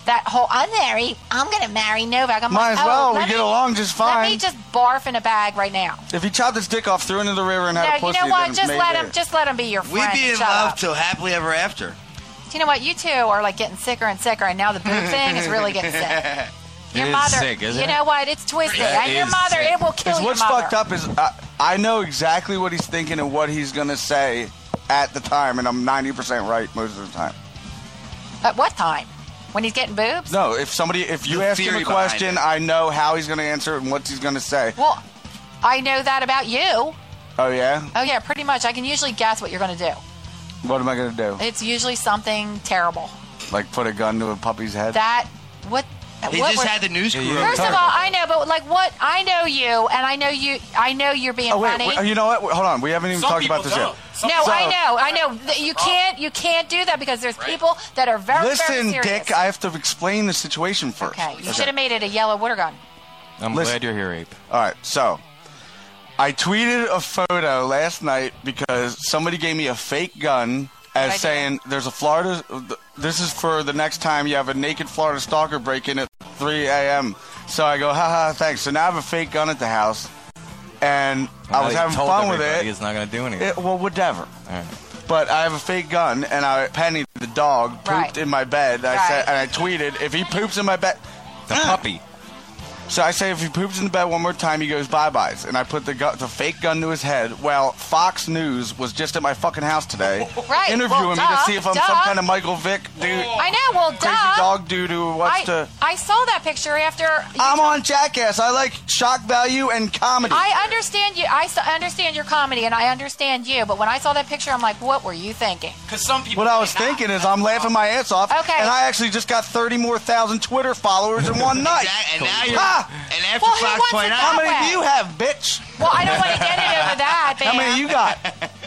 that whole, I'm married, I'm going to marry Novak. I'm Might like, as well. oh, We let get me- along just Let fine. me just barf in a bag right now. If he chopped his dick off, threw it into the river, and had No, a you pussy, know what? then Just maybe. let him. Just let him be your friend. We'd be in Shut love up. till happily ever after. You know what? You two are like getting sicker and sicker, and now the boob thing is really getting sick. Your It is mother, sick, isn't you it? know what? It's twisted. Yeah, and it your is mother, sick. it will kill Because your what's mother. fucked up is I, I know exactly what he's thinking and what he's gonna say at the time, and I'm ninety percent right most of the time. At what time? When he's getting boobs? No, if somebody, if you The ask him theory a behind question, it. I know how he's gonna answer it and what he's gonna say. Well, I know that about you. Oh yeah, Oh yeah, pretty much. I can usually guess what you're going to do. what am I gonna do? It's usually something terrible. Like put a gun to a puppy's head? That what? He what just were- had the news crew. Yeah, over. you First of all, I know, but like what? I know you, and I know you. I know you're being Oh wait, funny. wait, you know what? Hold on, we haven't even Some talked about people this don't. yet. Some no, people- I know, I know. Th- You can't, you can't do that because there's people that are very, very Listen, serious. Dick, I have to explain the situation first. Okay, you should have made it a yellow water gun. I'm Listen. glad you're here, Ape. All right, so I tweeted a photo last night because somebody gave me a fake gun What'd I as do? saying there's a Florida. This is for the next time you have a naked Florida stalker break in at three a.m. So I go, haha, thanks. So now I have a fake gun at the house, and Now I was that having you told fun with everybody, it. It's not going to do anything. It- Well, whatever. All right. But I have a fake gun, and I Penny the dog pooped Right. in my bed. I Right. said, and I tweeted, if he poops in my bed. The puppy. So I say if he poops in the bed one more time, he goes bye-byes. And I put the gu- the fake gun to his head. Well, Fox News was just at my fucking house today, Right, interviewing well, me to duh, see if I'm duh. some kind of Michael Vick dude, I know. Well, crazy duh. dog dude who wants I, to. I saw that picture after. you I'm told- on Jackass. I like shock value and comedy. I understand you. I s- understand your comedy, and I understand you. But when I saw that picture, I'm like, what were you thinking? Because some people. what I was might not. thinking is I'm laughing my ass off, Okay. and I actually just got thirty more thousand Twitter followers in one night. Exact- and now you're. Ah! And after Well, who Fox wants it twenty-nine, How that many way? do you have, bitch? Well, I don't want to get it over that, How many Bam. you got?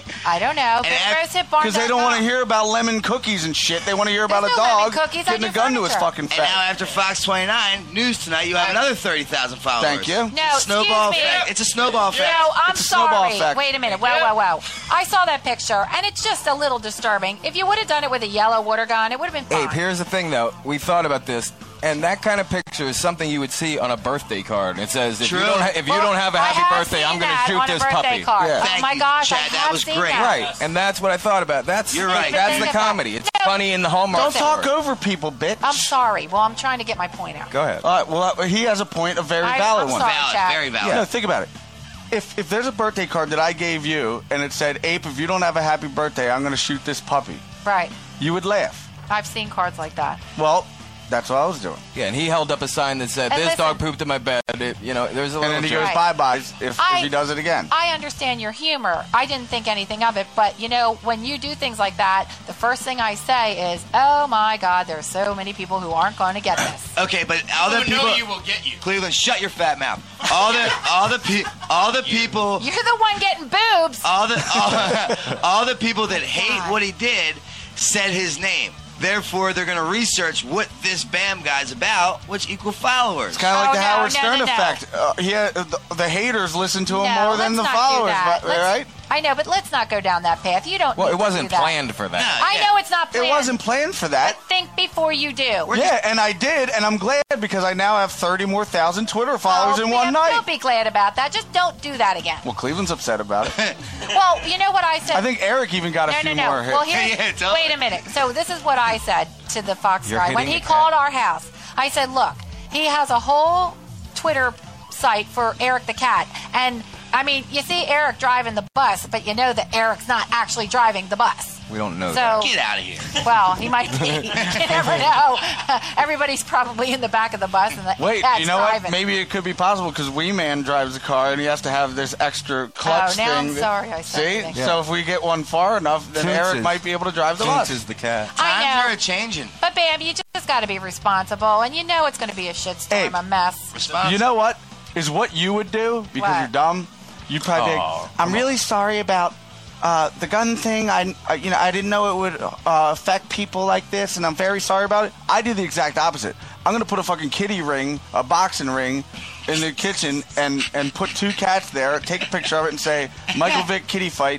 I don't know. Go af- Rose hit barn Because they don't want to hear about lemon cookies and shit. They want to hear about There's a no lemon dog cookies. I getting a do gun to his furniture. fucking And now face. after Fox twenty-nine news tonight, you have another thirty thousand followers. Thank you. No, Snowball excuse me. effect. It's a snowball effect. No, I'm It's a snowball sorry. effect. Wait a minute. Whoa, whoa, whoa. I saw that picture, and it's just a little disturbing. If you would have done it with a yellow water gun, it would have been fine. Ape, here's the thing, though. We thought about this, and that kind of picture is something you would see on a birthday card. It says, if True. you don't, ha- if you Well, don't have a I happy have birthday, seen I'm going to that shoot on a this birthday puppy. Card. Yeah. Oh Thank my you, gosh, Chad. I That have was seen great. that. Right, and that's what I thought about. That's You're right. That's Think the about- comedy. It's No. funny in the Hallmark. Don't talk story. over people, bitch. I'm sorry. Well, I'm trying to get my point out. Go ahead. All right, well, uh, he has a point, a very I- valid I'm one. sorry, Valid, Chad. very valid. No, think about it. If if there's a birthday card that I gave you and it said, Ape, if you don't have a happy birthday, I'm going to shoot this puppy, Right. you would laugh. I've seen cards like that. Well, that's what I was doing. Yeah, and he held up a sign that said, And "This listen- dog pooped in my bed." It, you know, there's a And little. then he joke. goes Right. bye-byes if, I- if he does it again. I understand your humor. I didn't think anything of it, but you know, when you do things like that, the first thing I say is, "Oh my God, there's so many people who aren't going to get this." Okay, but all the Who know people. you will get you. Cleveland, shut your fat mouth. All the all the pe- all the people. You're the one getting boobs. All the all, all the people that hate God. what he did said his name. Therefore, they're going to research what this Bam guy's about, which equal followers. It's kind of like Oh, the no, Howard no, Stern no, no. effect. Uh, he had, the, the haters listen to him No, more than let's the not do followers, that. right? Let's- right? I know, but let's not go down that path. You don't. Well, need it to wasn't do that. planned for that. No. I Yeah. know it's not planned. It wasn't planned for that. But think before you do. Yeah, and I did, and I'm glad because I now have thirty more thousand Twitter followers Oh, in one man, night. Don't be glad about that. Just don't do that again. Well, Cleveland's upset about it. Well, you know what I said. I think Eric even got a no, few no, no. more hits. Well, here's, Yeah, tell wait me. a minute. So this is what I said to the Fox You're guy when hitting he the called cat. our house. I said, "Look, he has a whole Twitter site for Eric the cat, and I mean, you see Eric driving the bus, but you know that Eric's not actually driving the bus. We don't know So, that. Get out of here. well, he might be. You never know. Everybody's probably in the back of the bus, and the Wait, cat's you know driving. what? Maybe it could be possible because Wee Man drives the car and he has to have this extra clutch Oh, now I'm thing. that- sorry I said See? anything. So if we get one far enough, then Toons Eric is- might be able to drive the Toons bus. is the cat. I Times know. are changing. But Bam, you just got to be responsible, and you know it's going to be a shitstorm, Hey. a mess. Response. You know what? Is what you would do because What? you're dumb. You'd probably Oh, think, I'm really sorry about uh, the gun thing. I, I, you know, I didn't know it would uh, affect people like this, and I'm very sorry about it. I do the exact opposite. I'm gonna put a fucking kitty ring, a boxing ring, in the kitchen, and and put two cats there. Take a picture of it and say, Michael Vick kitty fight.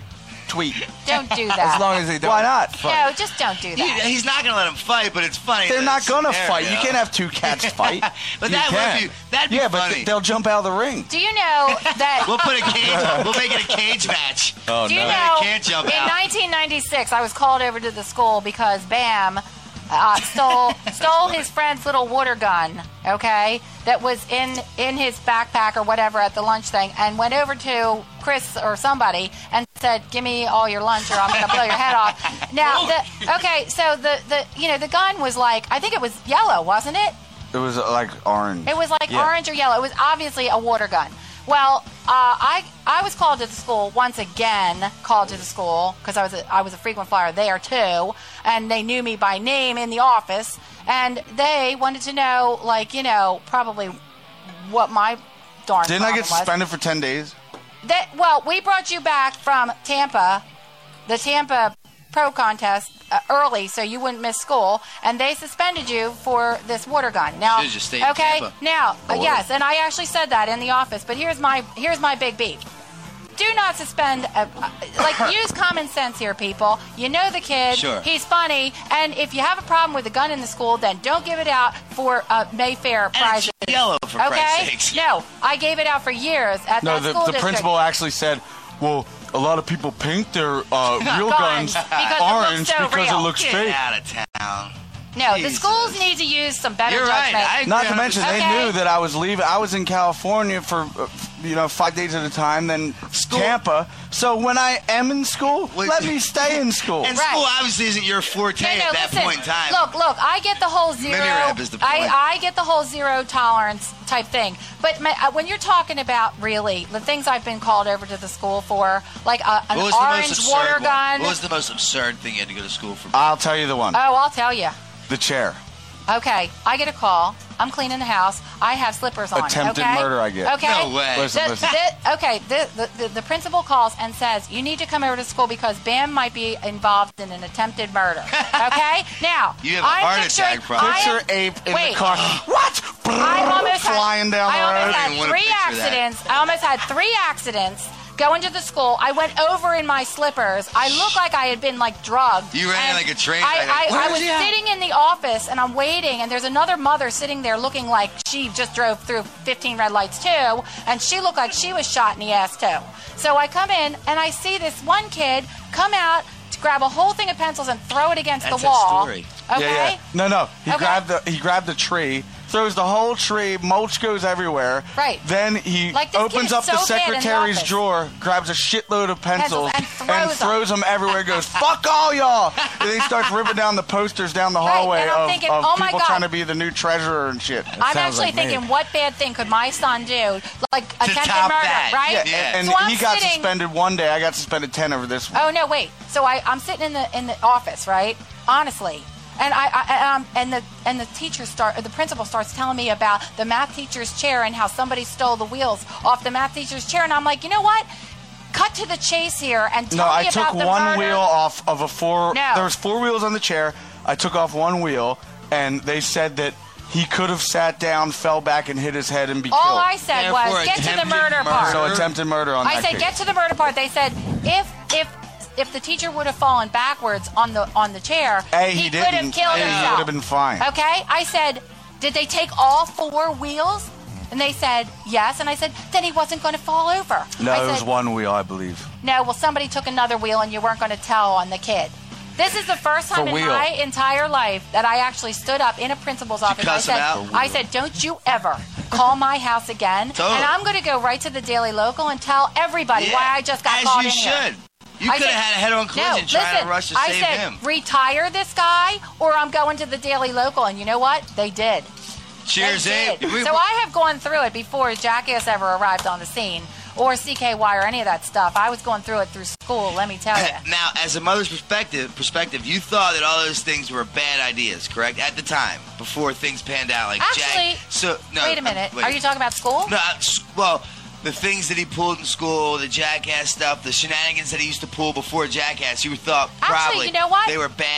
tweet. Don't do that. As long as they don't. Why not? No, just don't do that. He, he's not going to let him fight, but it's funny. They're that not it's gonna there, fight. you You know? can't have two cats fight. But You that can. would be that'd be yeah, but funny. th- they'll jump out of the ring. Do you know that? We'll put a cage. We'll make it a cage match. Oh, Do you no. know, They can't jump in out. nineteen ninety-six, I was called over to the school because Bam uh, stole stole his friend's little water gun, okay, that was in, in his backpack or whatever at the lunch thing, and went over to Chris or somebody and said, give me all your lunch or I'm going to blow your head off. Now, the, okay, so the, the, you know, the gun was like, I think it was yellow, wasn't it? It was uh, like orange. It was like Yeah. orange or yellow. It was obviously a water gun. Well, uh, I I was called to the school once again. Called to the school because I was a, I was a frequent flyer there too, and they knew me by name in the office, and they wanted to know, like, you know, probably what my darn Didn't I problem get was. suspended for ten days? That, well, we brought you back from Tampa, the Tampa Pro Contest, uh, early so you wouldn't miss school, and they suspended you for this water gun. Now, Should've just stayed in okay, Tampa. now, uh, Water. yes, and I actually said that in the office. But here's my here's my big beef. Do not suspend. A, uh, like, use common sense here, people. You know the kid. Sure. He's funny, and if you have a problem with a gun in the school, then don't give it out for uh, Mayfair And prizes. it's yellow, for Christ's Okay? sakes. No, I gave it out for years at No, that the, school the district. principal actually said, well, a lot of people paint their uh, real Guns, guns because it orange looks so because real. it looks Get fake. out of town. No, the Jesus. schools need to use some better You're right. judgment. I agree Not to one hundred mention, percent. they Okay. knew that I was leaving. I was in California for, uh, you know, five days at a time, then School- Tampa. So when I am in school, Wait. let me stay in school. And Right. school obviously isn't your forte No, no, at that listen. point in time. Look, look, I get the whole zero. Mini-rep is the point. I, I get the whole zero tolerance type thing. But my, uh, when you're talking about really the things I've been called over to the school for, like a, an what was the most orange absurd water one? gun. What was the most absurd thing you had to go to school for? I'll tell you the one. Oh, I'll tell you. The chair. Okay, I get a call. I'm cleaning the house. I have slippers on. Attempted okay? murder I get. Okay. No way. Listen, The- listen. the- okay, the, the, the, the principal calls and says, you need to come over to school because Bam might be involved in an attempted murder. Okay? Now, You have a I'm heart picturing, attack problem. I am- Picture ape in wait, the car. What? I almost Flying had, down I the almost road. I had didn't wanna three picture that. accidents. I almost had three accidents going to the school. I went over in my slippers. I looked like I had been like drugged. You ran And like a train I, wreck. I, I Where's was he at? sitting in the office and I'm waiting, and there's another mother sitting there looking like she just drove through fifteen red lights too, and she looked like she was shot in the ass too. So I come in and I see this one kid come out to grab a whole thing of pencils and throw it against That's the a wall. story. Okay. Yeah, yeah. No, no. He Okay. grabbed the he grabbed the tree, throws the whole tree, mulch goes everywhere. Right. Then he Like, this kid opens is up the so bad in the secretary's office. drawer, grabs a shitload of pencils, Pencils and throws them. them everywhere. Goes, fuck all y'all. And then he starts ripping down the posters down the Right, hallway and I'm of, thinking, of oh my people God. trying to be the new treasurer and shit. I'm sounds actually like me. thinking, what bad thing could my son do? Like attempted top murder, that. right? Yeah, Yeah. and So I'm he got sitting- suspended one day. I got suspended ten over this one. Oh no, wait. So I, I'm sitting in the in the office, right? Honestly, and I, I and, um, and the and the teacher start, the principal starts telling me about the math teacher's chair and how somebody stole the wheels off the math teacher's chair, and I'm like, you know what? Cut to the chase here and tell No, me I about took the one murder. wheel off of a four. No. There was four wheels on the chair. I took off one wheel, and they said that he could have sat down, fell back, and hit his head and be All killed. I said Therefore, was, get to the attempted murder murder. part. So attempted murder on I that said, case. get to the murder part. They said, if if if the teacher would have fallen backwards on the on the chair, A, he, he didn't. could have killed A, himself. he would have been fine. Okay? I said, did they take all four wheels? And they said, yes. And I said, then he wasn't going to fall over. No, I it was said, one wheel, I believe. no, well, somebody took another wheel and you weren't going to tell on the kid. This is the first time For in wheel. my entire life that I actually stood up in a principal's office. I cuss him said, out? For I said, don't you ever call my house again. Totally. And I'm going to go right to the Daily Local and tell everybody Yeah, why I just got as called you in here. should. You I could have said- had a head-on collision no, trying listen, to rush to I save said, him. retire this guy or I'm going to the Daily Local. And you know what? They did. Cheers, They Abe. did. We- So I have gone through it before Jackass ever arrived on the scene, or C K Y or any of that stuff. I was going through it through school, let me tell you. Now, as a mother's perspective, perspective, you thought that all those things were bad ideas, correct? At the time, before things panned out, like Actually, Jack. So no. Wait a minute. wait. Are you talking about school? No. uh, s- Well, the things that he pulled in school, the Jackass stuff, the shenanigans that he used to pull before Jackass, you thought Actually, probably you know what? they were bad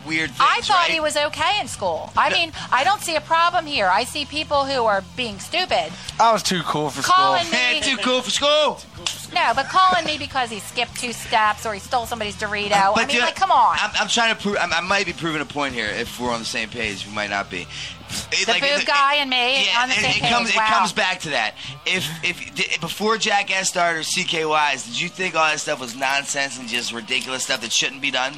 weird things, I thought right? he was okay in school. I mean, I don't see a problem here. I see people who are being stupid. I was too cool for Calling school. me. Too cool for school. No, but calling me because he skipped two steps or he stole somebody's Dorito. I mean, dude, like, come on. I'm, I'm trying to prove. I'm, I might be proving a point here. If we're on the same page, we might not be. It, The boob guy and me yeah, on the it, same it page. comes. Wow. It comes back to that. If if did, before Jackass started or C K Ys, did you think all that stuff was nonsense and just ridiculous stuff that shouldn't be done?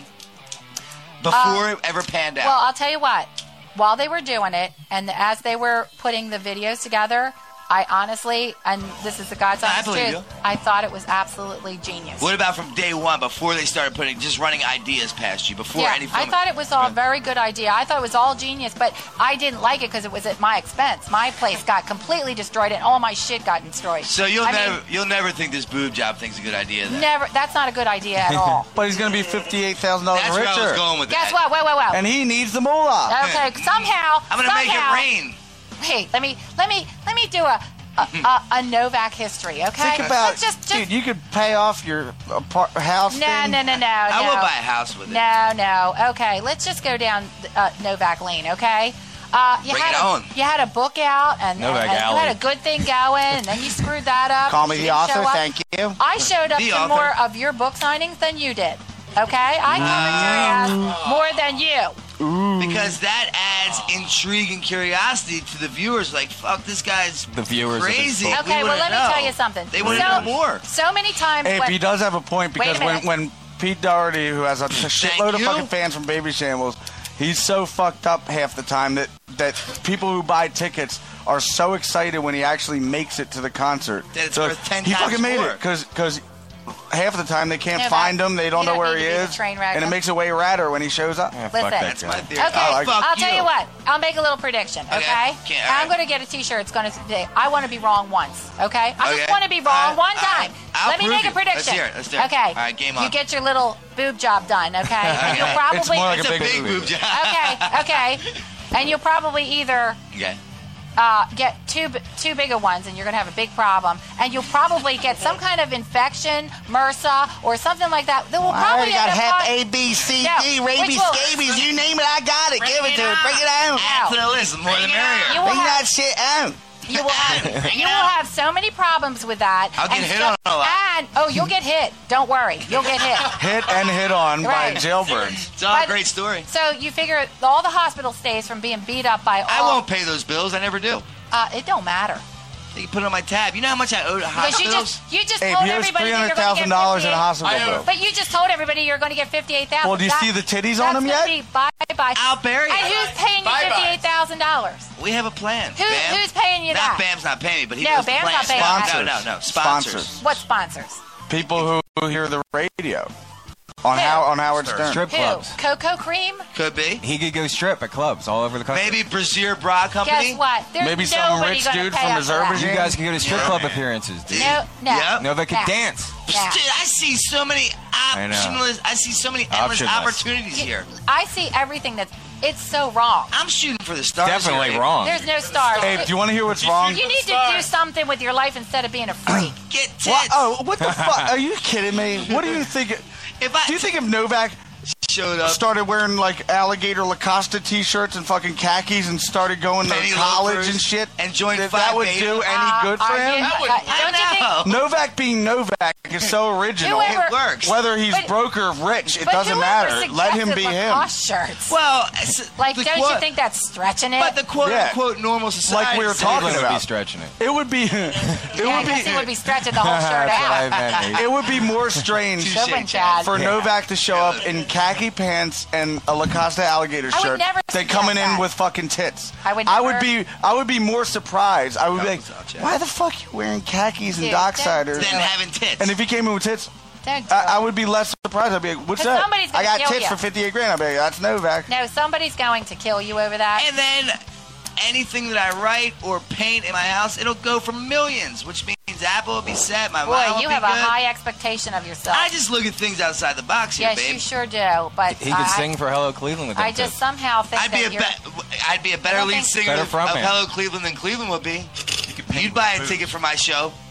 Before Uh, it ever panned out. Well, I'll tell you what. While they were doing it, and as they were putting the videos together, I honestly, and this is the God's I honest believe truth, you. I thought it was absolutely genius. What about from day one, before they started putting just running ideas past you, before yeah, any? I film- thought it was all a very good idea. I thought it was all genius, but I didn't like it because it was at my expense. My place got completely destroyed, and all my shit got destroyed. So you'll I never, mean, you'll never think this boob job thing's a good idea. Then. never. That's not a good idea at all. But he's going to be fifty-eight thousand dollars That's richer. where I was going with Guess that. what? Wait, wait, wait. And he needs the moolah. Okay, somehow, I'm gonna make it somehow- rain. Hey, let me, let me, let me do a a, a, a Novak history. Okay, Think about, Let's just, just dude, you could pay off your apart- house. No, thing. no, no, no. I no. will buy a house with it. No, no. Okay, let's just go down uh, Novak Lane. Okay. Uh, you Bring had it a, on. You had a book out, and, and, Novak and you Alley. had a good thing going, and then you screwed that up. Call me You the didn't show author. up. Thank you. I showed up The to author. more of your book signings than you did. Okay, I covered your ass more than you. Because that adds intrigue and curiosity to the viewers. Like, fuck, this guy's The viewers of his crazy. book. Okay, We well, wanna let me know. tell you something. They want so, to know more. So many times. Hey, when- he does have a point Wait a because when, minute. when Pete Doherty, who has a shitload of you. fucking fans from Baby Shambles, he's so fucked up half the time that, that people who buy tickets are so excited when he actually makes it to the concert. That it's So worth ten he times fucking made more. it because half the time they can't Yeah, find but him, they don't you know don't where need he to be the is, train wreck and it him. makes it way radder when he shows up. Yeah, Listen. fuck that That's guy. my theory. Okay, I like fuck I'll tell you. you what. I'll make a little prediction. Okay, Okay. Can't- all right. I'm going to get a T-shirt. It's going to say, "I want to be wrong once." Okay, I Okay. just want to be wrong All right. one All time. right. I'll Let me prove make a you. prediction. Let's hear it. Let's hear it. Okay. All right, game You on. get your little boob job done. Okay, and you'll Okay. probably It's more like It's a a big big movie. boob job. okay, okay, and you'll probably either Okay. uh, get two b- two bigger ones, and you're going to have a big problem, and you'll probably get some kind of infection, MRSA, or something like that. That will I probably already got end up Hep on- A, B, C, No, D, which rabies, will- scabies, you name it, I got it. Bring Give it it to it. on. Bring it out. Add to the list. The more the merrier. You will Bring have- that shit out. You will have you will have so many problems with that. I'll get and hit so- on a lot. And oh, you'll get hit. Don't worry, you'll get hit. Hit and hit on Right. by jailbirds. It's all a But- great story. So you figure all the hospital stays from being beat up by all. I won't pay those bills. I never do. Uh, it don't matter They can put it on my tab. You know how much I owe to because you hospitals? just you just Hey, told he owes everybody three that hundred you're going to thousand get dollars in a fifty-eight hospital bill. But you just told everybody you're going to get fifty-eight thousand. Well, do you see the titties on them yet? Bye bye. I'll bury And it. who's paying you Bye-bye. fifty-eight thousand dollars? We have a plan. Who, Bam. who's paying you Not that? Bam's not paying me, but he No, knows the Bam's plan. not paying you that. No, no, no. Sponsors. Sponsors. What sponsors? People who, who hear the radio on Who? how on Howard Stern. Strip Who? clubs. Cocoa Cream? Could be. He could go strip at clubs all over the country. Maybe Brazier Bra Company. Guess what? There's Maybe some nobody rich gonna dude pay from us for Reserve that. Regime. You guys can go to strip club appearances, dude. No, no. Yep. Nova could No. dance. Yeah. Dude, I see so many I know. optionless. I see so many endless Optionless. opportunities here. I see everything that's. It's so wrong. I'm shooting for the stars. Definitely here, wrong. There's no stars. Hey, do you want to hear what's wrong? You need to do something with your life instead of being a freak. Get tits. What? Oh, what the fuck? Are you kidding me? What do you think? If I Do you think if Novak showed up, started wearing like alligator Lacosta t-shirts and fucking khakis and started going Penny to college loafers and shit, and joined that, Phi that would Beta? do any Uh, good for are him? you- That would- uh, I don't you know. think? Novak being Novak is so original. Whoever- It works. Whether he's But- broke or rich, it But doesn't whoever matter. Let him be suggested him. Lacoste shirts. Well, it's, Like, the don't quote, you think that's stretching it? But the quote Yeah. unquote normal society. Like we were says- talking Cleveland would be about. stretching it. It would be. It yeah, I would guess be. he would be stretching the whole shirt That's what I out. meant. Nate. It would be more strange Touche, Good one, Chad. Chad. for Yeah. Novak to show up in khaki pants and a Lacoste alligator I would shirt never than suggest coming in that. with fucking tits. I would I would never- be. I would be more surprised. I would be like, Thumbs up, Chad. why the fuck you wearing khakis and Dude, docksiders? Then having tits. And if he came in with tits, Don't do I, I it. would be less surprised. I'd be like, what's 'Cause that? somebody's I gonna got kill tits ya. for fifty-eight grand. I'd be like, that's Novak. No, somebody's going to kill you over that. And then anything that I write or paint in my house, it'll go for millions, which means Apple will be set. My Boy, mom will you be have a good. high expectation of yourself. I just look at things outside the box here, yes, babe. you sure do. But He could I, sing for Hello Cleveland with them I just tits. somehow think I'd be that a you're. be- I'd be a better I don't lead think- singer Better of, of frontman. Hello Cleveland than Cleveland would be. You could paint You'd buy a boobs. ticket for my show.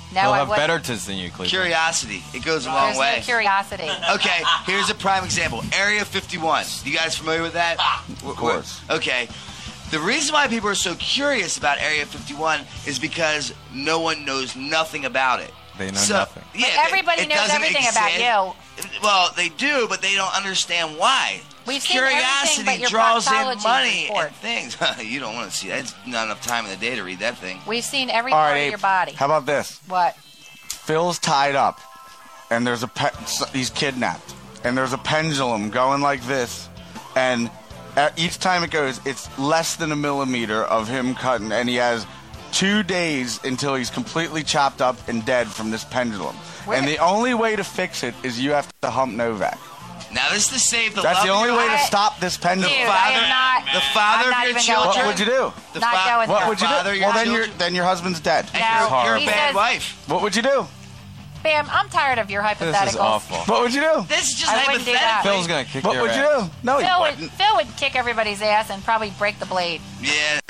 No, He'll I have wouldn't. better tits than you, Cleveland. Curiosity. It goes a long There's way. no curiosity. Okay, here's a prime example. Area fifty-one. You guys familiar with that? Of course. Okay. The reason why people are so curious about Area fifty-one is because no one knows nothing about it. They know So- nothing. Yeah, But everybody it knows doesn't everything about exist. Well, they do, but they don't understand why. We've seen everything Curiosity but your draws in proctology money report. and things. You don't want to see that. It's not enough time in the day to read that thing. We've seen every All part right, of Abe, your body. how about this? What? Phil's tied up, and there's a pe- he's kidnapped, and there's a pendulum going like this, and at each time it goes, it's less than a millimeter of him cutting, and he has two days until he's completely chopped up and dead from this pendulum. Where- And the only way to fix it is you have to hump Novak. Now, this is to save the That's love the of only your way to life. stop this pendulum. Dude, I am not. The father I'm of not your even children. going What would you do? The Not fa- going What there. would you Father, do? your Well, then, children. you're, then your husband's dead. And No, you're, you're a he bad says- wife. What would you do? Bam, I'm tired of your hypotheticals. This is awful. What would you do? This is just I wouldn't do that. hypothetical. Phil's gonna kick What your would you ass. do? No, he Phil would, wouldn't. Phil would kick everybody's ass and probably break the blade. Yeah.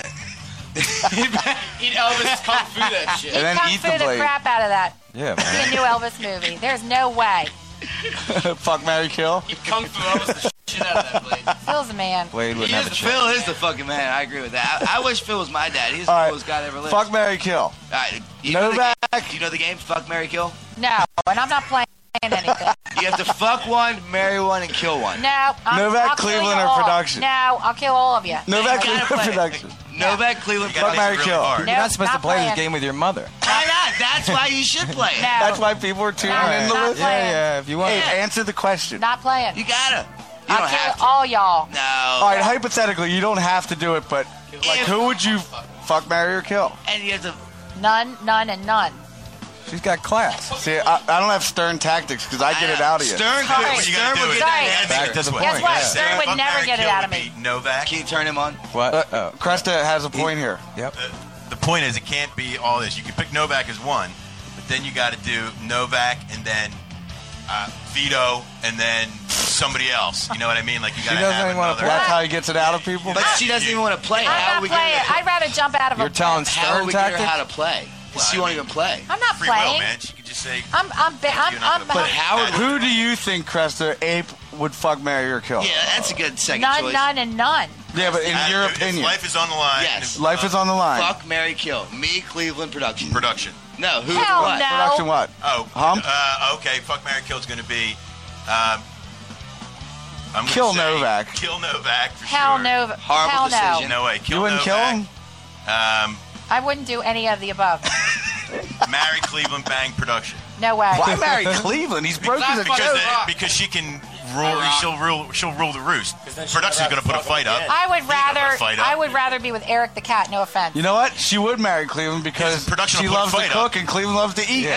Eat Elvis Kung Fu that shit. And then Kung eat Fu the the blade. crap out of that. Yeah, Be a man. new Elvis movie. There's no way. Fuck, marry, kill. Eat Kung Fu Elvis the shit out of that blade. Phil's a man. Blade wouldn't He have is, a chance. Phil is the fucking man. I agree with that. I, I wish Phil was my dad. He's the All right. coolest guy that ever lived. Fuck, marry, kill. All right. You know the Novak. game? Do you know the game? Fuck, marry, kill? No, and I'm not playing anything. You have to fuck one, marry one, and kill one. No. I'm, Novak, I'll kill Cleveland, you or all. production? No, I'll kill all of you. Novak, You gotta Cleveland play. production. Novak, Cleveland, You gotta Fuck, make marry, it really kill. hard. No, You're not supposed to not play playing. this game with your mother. Why not? That's why you should play it. No. That's why people are tuning No, in to not listen. playing. Yeah, yeah. If you want. Hey, answer the question. Not playing. You gotta. You I'll don't kill have to. all y'all. No. All right, hypothetically, you don't have to do it, but like, If- who would you fuck, marry, or kill? And you have to. None, none, and none. She's got class. See, I, I don't have stern tactics because I get it out of you. Stern Sorry. could. What you Stern gotta do would is get Sorry. that Back answer. to the point. Guess what? Yeah. Stern would Fuck, never marry, get it kill out of would me. be Novak. Can you turn him on? What? Uh, oh. Cresta has a point here. Yep. The, the point is, it can't be all this. You can pick Novak as one, but then you got to do Novak and then uh, Vito and then somebody else. You know what I mean? Like you got to doesn't have even wanna another. That's how he gets it out of people. But she doesn't even want to play. I'm How are not we playing. gonna, I'd rather jump out of You're a telling How are Stern we getting her tactics? how to play? Because she Well, I won't mean- even play. I'm not Free playing. will, man. She could just say. I'm, I'm, ba- I'm, You're not I'm, gonna But Howard. Who do you think, Cresta, Ape would fuck, marry, or kill? Yeah, that's a good second none, choice. none, and none. Yeah, but in Uh, your if- if opinion, life is on the line. Yes. and if- life is on the line. Fuck, marry, kill. Me, Cleveland production. production. No, who? Hell what? no. Production what? Oh, Hump? Uh, okay, fuck, marry, kill is going to be. Um, I'm gonna Kill say Novak. Kill Novak for Hell sure. no. Horrible Hell decision. no. No way. Kill You wouldn't kill Novak. him? Um, I wouldn't do any of the above. marry Cleveland, bang production. No way. Why marry Cleveland? He's broken the Because, joke. they, because she can rule. She'll rule. She'll rule the roost. Production's going to put a fight up. I would He's gonna put a rather. fight up. I would rather be with Eric the cat. No offense. You know what? She would marry Cleveland because Because production she will put a loves to fight cook up. and Cleveland loves to eat.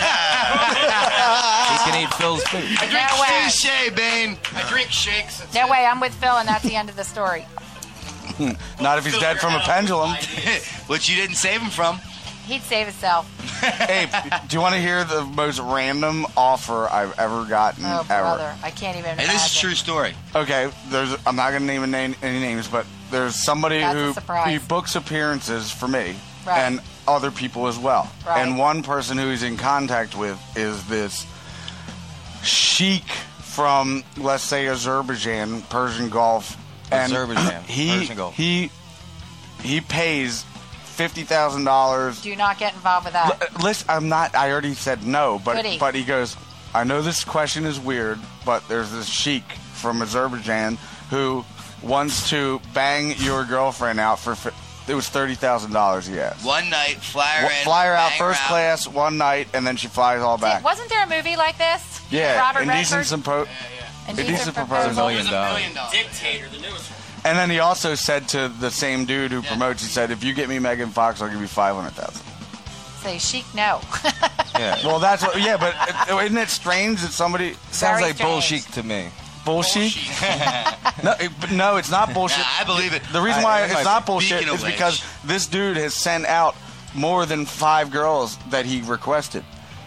He can eat Phil's food. No way. Touche, Bane. I drink shakes. That's No it. way. I'm with Phil, and that's the end of the story. Not if he's dead from a pendulum. Which you didn't save him from. He'd save himself. Hey, do you want to hear the most random offer I've ever gotten Oh, ever? brother. I can't even And imagine. this is a true story. Okay, there's. I'm not going to name a name, any names, but there's somebody That's a who surprise. he books appearances for me Right. and other people as well. Right. And one person who he's in contact with is this sheik from, let's say, Azerbaijan, Persian Gulf. And Azerbaijan, he, Persian Gulf. He he pays fifty thousand dollars. Do not get involved with that. Listen, I'm not. I already said no, but Goody. but he goes. I know this question is weird, but there's this sheik from Azerbaijan who wants to bang your girlfriend out for. fi- It was thirty thousand dollars. He asked. One night, fly her in. Fly her out bang first out. class one night, and then she flies all back. Wasn't there a movie like this? Yeah, Robert indecent Redford. Simpo- Indecent Indecent Proposal. Proposal. Million There's a dollars. million dollars. Dictator, the newest one. And then he also said to the same dude who promotes, he said, "If you get me Megan Fox, I'll give you five hundred thousand." Say chic, no. Yeah. Well, that's what. Yeah, but uh, isn't it strange that somebody Sounds Very like strange. bullshit to me. bullshit? no, it, but no, it's not bullshit. Nah, I believe it. The reason I- why it it's might not be. bullshit Speaking of is which. because this dude has sent out more than five girls that he requested.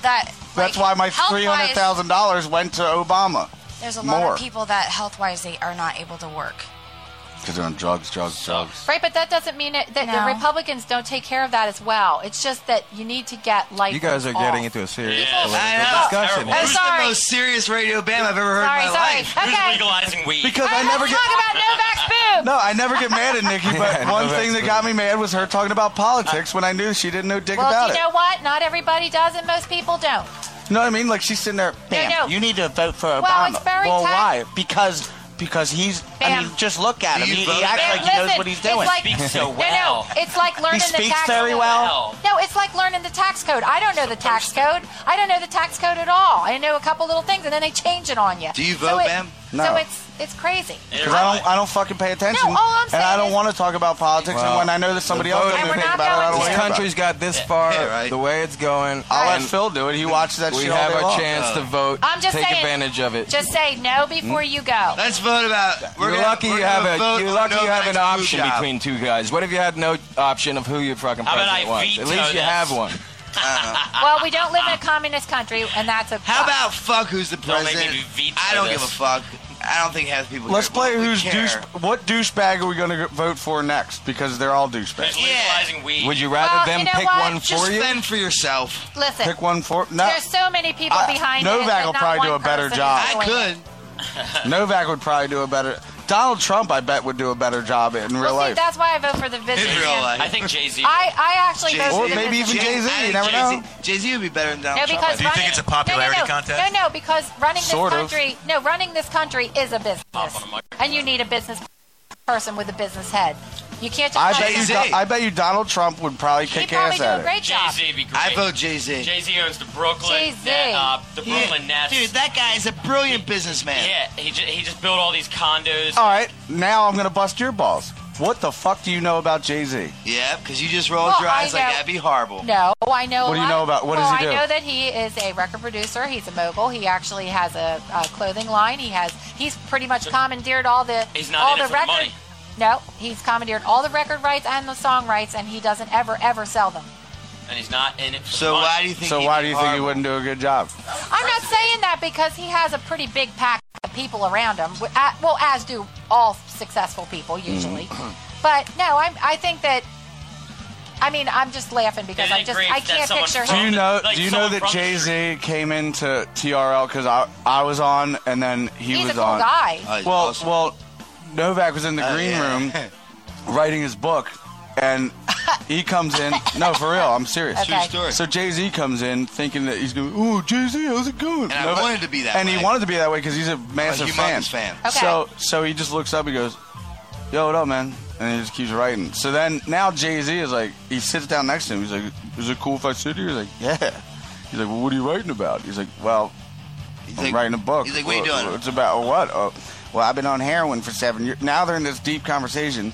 that That's Like, why my health-wise- three hundred thousand dollars went to Obama. There's a lot More. of people that health-wise they are not able to work. Because they're on drugs, drugs, drugs. Right, but that doesn't mean it, that No. the Republicans don't take care of that as well. It's just that you need to get life. You guys are getting into a serious I know. discussion. This I'm is sorry. the most serious radio bam I've ever heard Sorry, in my sorry. life. Okay. legalizing weed? Because I, I never never get. talk about Novak's boob. No, I never get mad at Nikki, but Yeah, one no, thing that's that got me mad was her talking about politics when I knew she didn't know dick Well, about you it. know what? Not everybody does, and most people don't. You know what I mean? Like she's sitting there, bam, no. you need to vote for Obama. Well, it's very well, tac- why? Because because he's. I Bam. mean, just look at Do him. you He, vote? he acts Bam, like he knows listen, what he's it's doing. like- Speaks so No, well. no, it's like learning he the speaks tax very code. well. No, it's like learning the tax code. I don't know the tax code. I don't know the tax code at all. I know a couple little things, and then they change it on you. Do you So vote, it- Bam? No. So it's it's crazy. Because I don't, I don't fucking pay attention, No, all I'm and I saying don't is- want to talk about politics. Well, and when I know that somebody the else vote- doesn't And we're think not about it, I going don't to. want This to hear about country's it. got this far, Yeah, right. the way it's going. I'll let and Phil do it. He watches that we shit all have day our long. chance to vote. I'm just Take saying. advantage of it. Just say no before you go. Let's vote about. We're You're gonna, lucky we're you gonna have a. vote You're on lucky you have an Novak's boob option job. between two guys. What if you had no option of who your fucking How about president I was? veto At least you this? have one. Well, we don't live in a communist country, and that's a. How about fuck who's the Don't make me president? veto I don't this. give a fuck. I don't think half the people. Let's here play would who's care. douche. What douchebag are we going to vote for next? Because they're all Who's douchebags. legalizing weed? Would you rather Well, them you know pick what? one Just for you? fend for yourself. Listen, Pick one for no. there's so many people I- behind Novak it. and will not probably one do a better person job. is I doing it. could. Novak would probably do a better. Donald Trump, I bet, would do a better job in real Well, see, life. that's why I vote for the vision. In real life. I think Jay-Z. I, I actually vote Or for the maybe even vision. Jay-Z, you never know. Jay Z would be better than No, Donald Trump. because Do you think running- it's a popularity no, no, no. contest? No, no, because running this Sort of. country, no, running this country is a business, and you need a business person with a business head. You can't just. I run bet you. this- Jay-Z. Do- I bet you Donald Trump would probably He'd kick probably ass do at a it. great job. Jay-Z would be great. I vote Jay Z. Jay-Z owns the Brooklyn, Jay-Z. Net- uh, the Brooklyn Nets. Dude, that guy is a brilliant businessman. Yeah, he just, he just built all these condos. All right, now I'm gonna bust your balls. What the fuck do you know about Jay-Z? Yeah, because you just rolled Well, your eyes I like know- that'd be horrible. No, I know. What a do you lot- know about- what does well, he do? I know that he is a record producer. He's a mogul. He actually has a, a clothing line. He has. He's pretty much commandeered all the He's not all in the it for the record. money. No, he's commandeered all the record rights and the song rights, and he doesn't ever ever sell them. And he's not in it for So the money. why do you think? So he'd why be do you think he horrible? wouldn't do a good job? I'm not saying that because he has a pretty big pack of people around him. Wi- a- Well, as do all successful people usually. But no, I I think that. I mean, I'm just laughing because Isn't I it just great I that can't someone picture from Do him. you know? Like do you know someone that from the Jay Z came into T R L because I I was on and then he He's was a cool on. guy. Oh, he's Well, awesome. well, Novak was in the Oh, green yeah. room writing his book, and he comes in. No, for real, I'm serious. Okay. True story. So Jay Z comes in thinking that he's going, "Ooh, Jay Z, how's it going?" And I Novak- wanted to be that and way. he wanted to be that way because he's a a massive fan. humongous fan. Okay. So, so he just looks up. He goes, "Yo, what up, man?" And he just keeps writing. So then now Jay Z is like, he sits down next to him. He's like, "Is it cool if I sit here?" He's like, "Yeah." He's like, "Well, what are you writing about?" He's like, "Well, He's I'm like, writing a book." He's like, what are you "Well, doing? It's about what? Oh, well, I've been on heroin for seven years. Now they're in this deep conversation.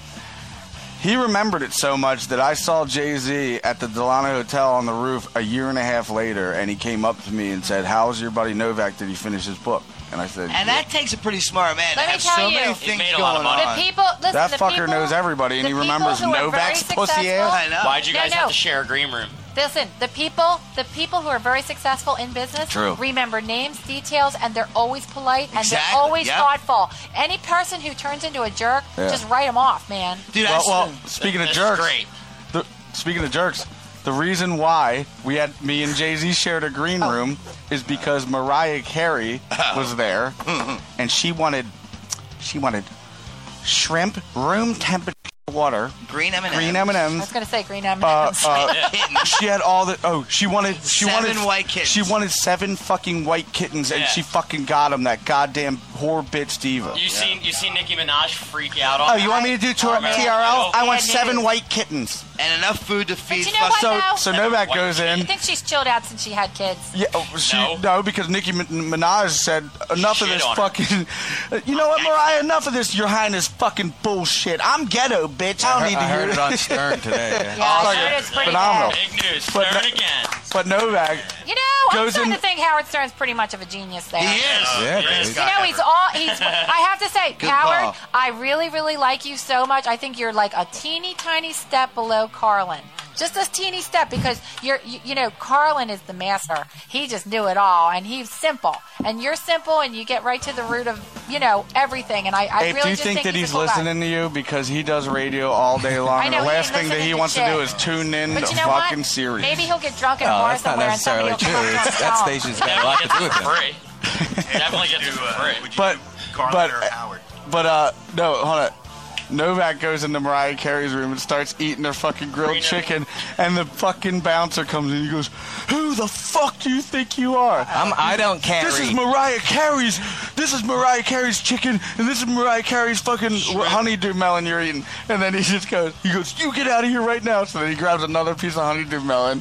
He remembered it so much that I saw Jay-Z at the Delano Hotel on the roof a year and a half later, and he came up to me and said, "How's your buddy Novak? Did he finish his book?" And I said, And that takes a pretty smart man Let to me have tell so you. many He's things made a lot of going money. on. The people, listen, That the fucker people, knows everybody, and the he people remembers who are Novak's very pussy successful- ass. I know. Why'd you No, guys no. have to share a green room? Listen, the people, the people who are very successful in business True. remember names, details, and they're always polite and Exactly, they're always yep. thoughtful. Any person who turns into a jerk, Yeah. just write them off, man. Dude, I Well, said- well, speaking of This is jerks, great. The, speaking of jerks, the reason why we had me and Jay-Z shared a green Oh. room is because Mariah Carey was there, and she wanted, she wanted shrimp, room temperature water, green M and M's. green M and I M's. was going to say green M Uh, and M's. uh, she had all the. Oh, she wanted. She Seven wanted white kittens. She wanted seven fucking white kittens, and Yeah. she fucking got them. That goddamn whore bitch diva. You seen you seen Nicki Minaj freak out on Oh, that? you want me to do tour Oh, man. T R L? I want Bad seven news. white kittens. and enough food to feed. you know what, So, though? so Novak goes I in. think she's chilled out since she had kids. Yeah, oh, she, No. no. because Nicki Min- Minaj said enough of Shit this on her. fucking. You know what, Mariah? Enough of this, Your Highness, fucking bullshit. I'm ghetto, bitch. I don't I need to heard hear it on Stern today. Yeah, I fucking heard it's pretty phenomenal. bad. Big news. But Stern no- again. But Novak, You know, I'm Goes starting in- to think Howard Stern's pretty much of a genius there. He is. Yeah, Greatest dude. guy You know, ever. he's all he's. I have to say, Good Howard, call. I really, really like you so much. I think you're like a teeny tiny step below Carlin. Just a teeny step, because you're, you, you know, Carlin is the master. He just knew it all, and he's simple. And you're simple, and you get right to the root of, you know, everything. And I, I Abe, really do you just think, think that he's he's a cool guy. listening to you because he does radio all day long? I and know, the he last ain't thing that he listening to wants shit. to do is tune in But to you know fucking what? Sirius. Maybe he'll get drunk in a No, bar that's not somewhere, and somebody necessarily will true. come up to him It's, and that tell him. station's got a lot to do with it. Free. Definitely get it for free. But, Carlin but, or Howard? but, uh, no, hold on. Novak goes into Mariah Carey's room and starts eating her fucking grilled chicken, and the fucking bouncer comes in and he goes, "Who the fuck do you think you are?" I'm, I don't carry. This is Mariah Carey's. This is Mariah Carey's chicken, and this is Mariah Carey's fucking honeydew melon you're eating. And then he just goes, he goes, "You get out of here right now!" So then he grabs another piece of honeydew melon,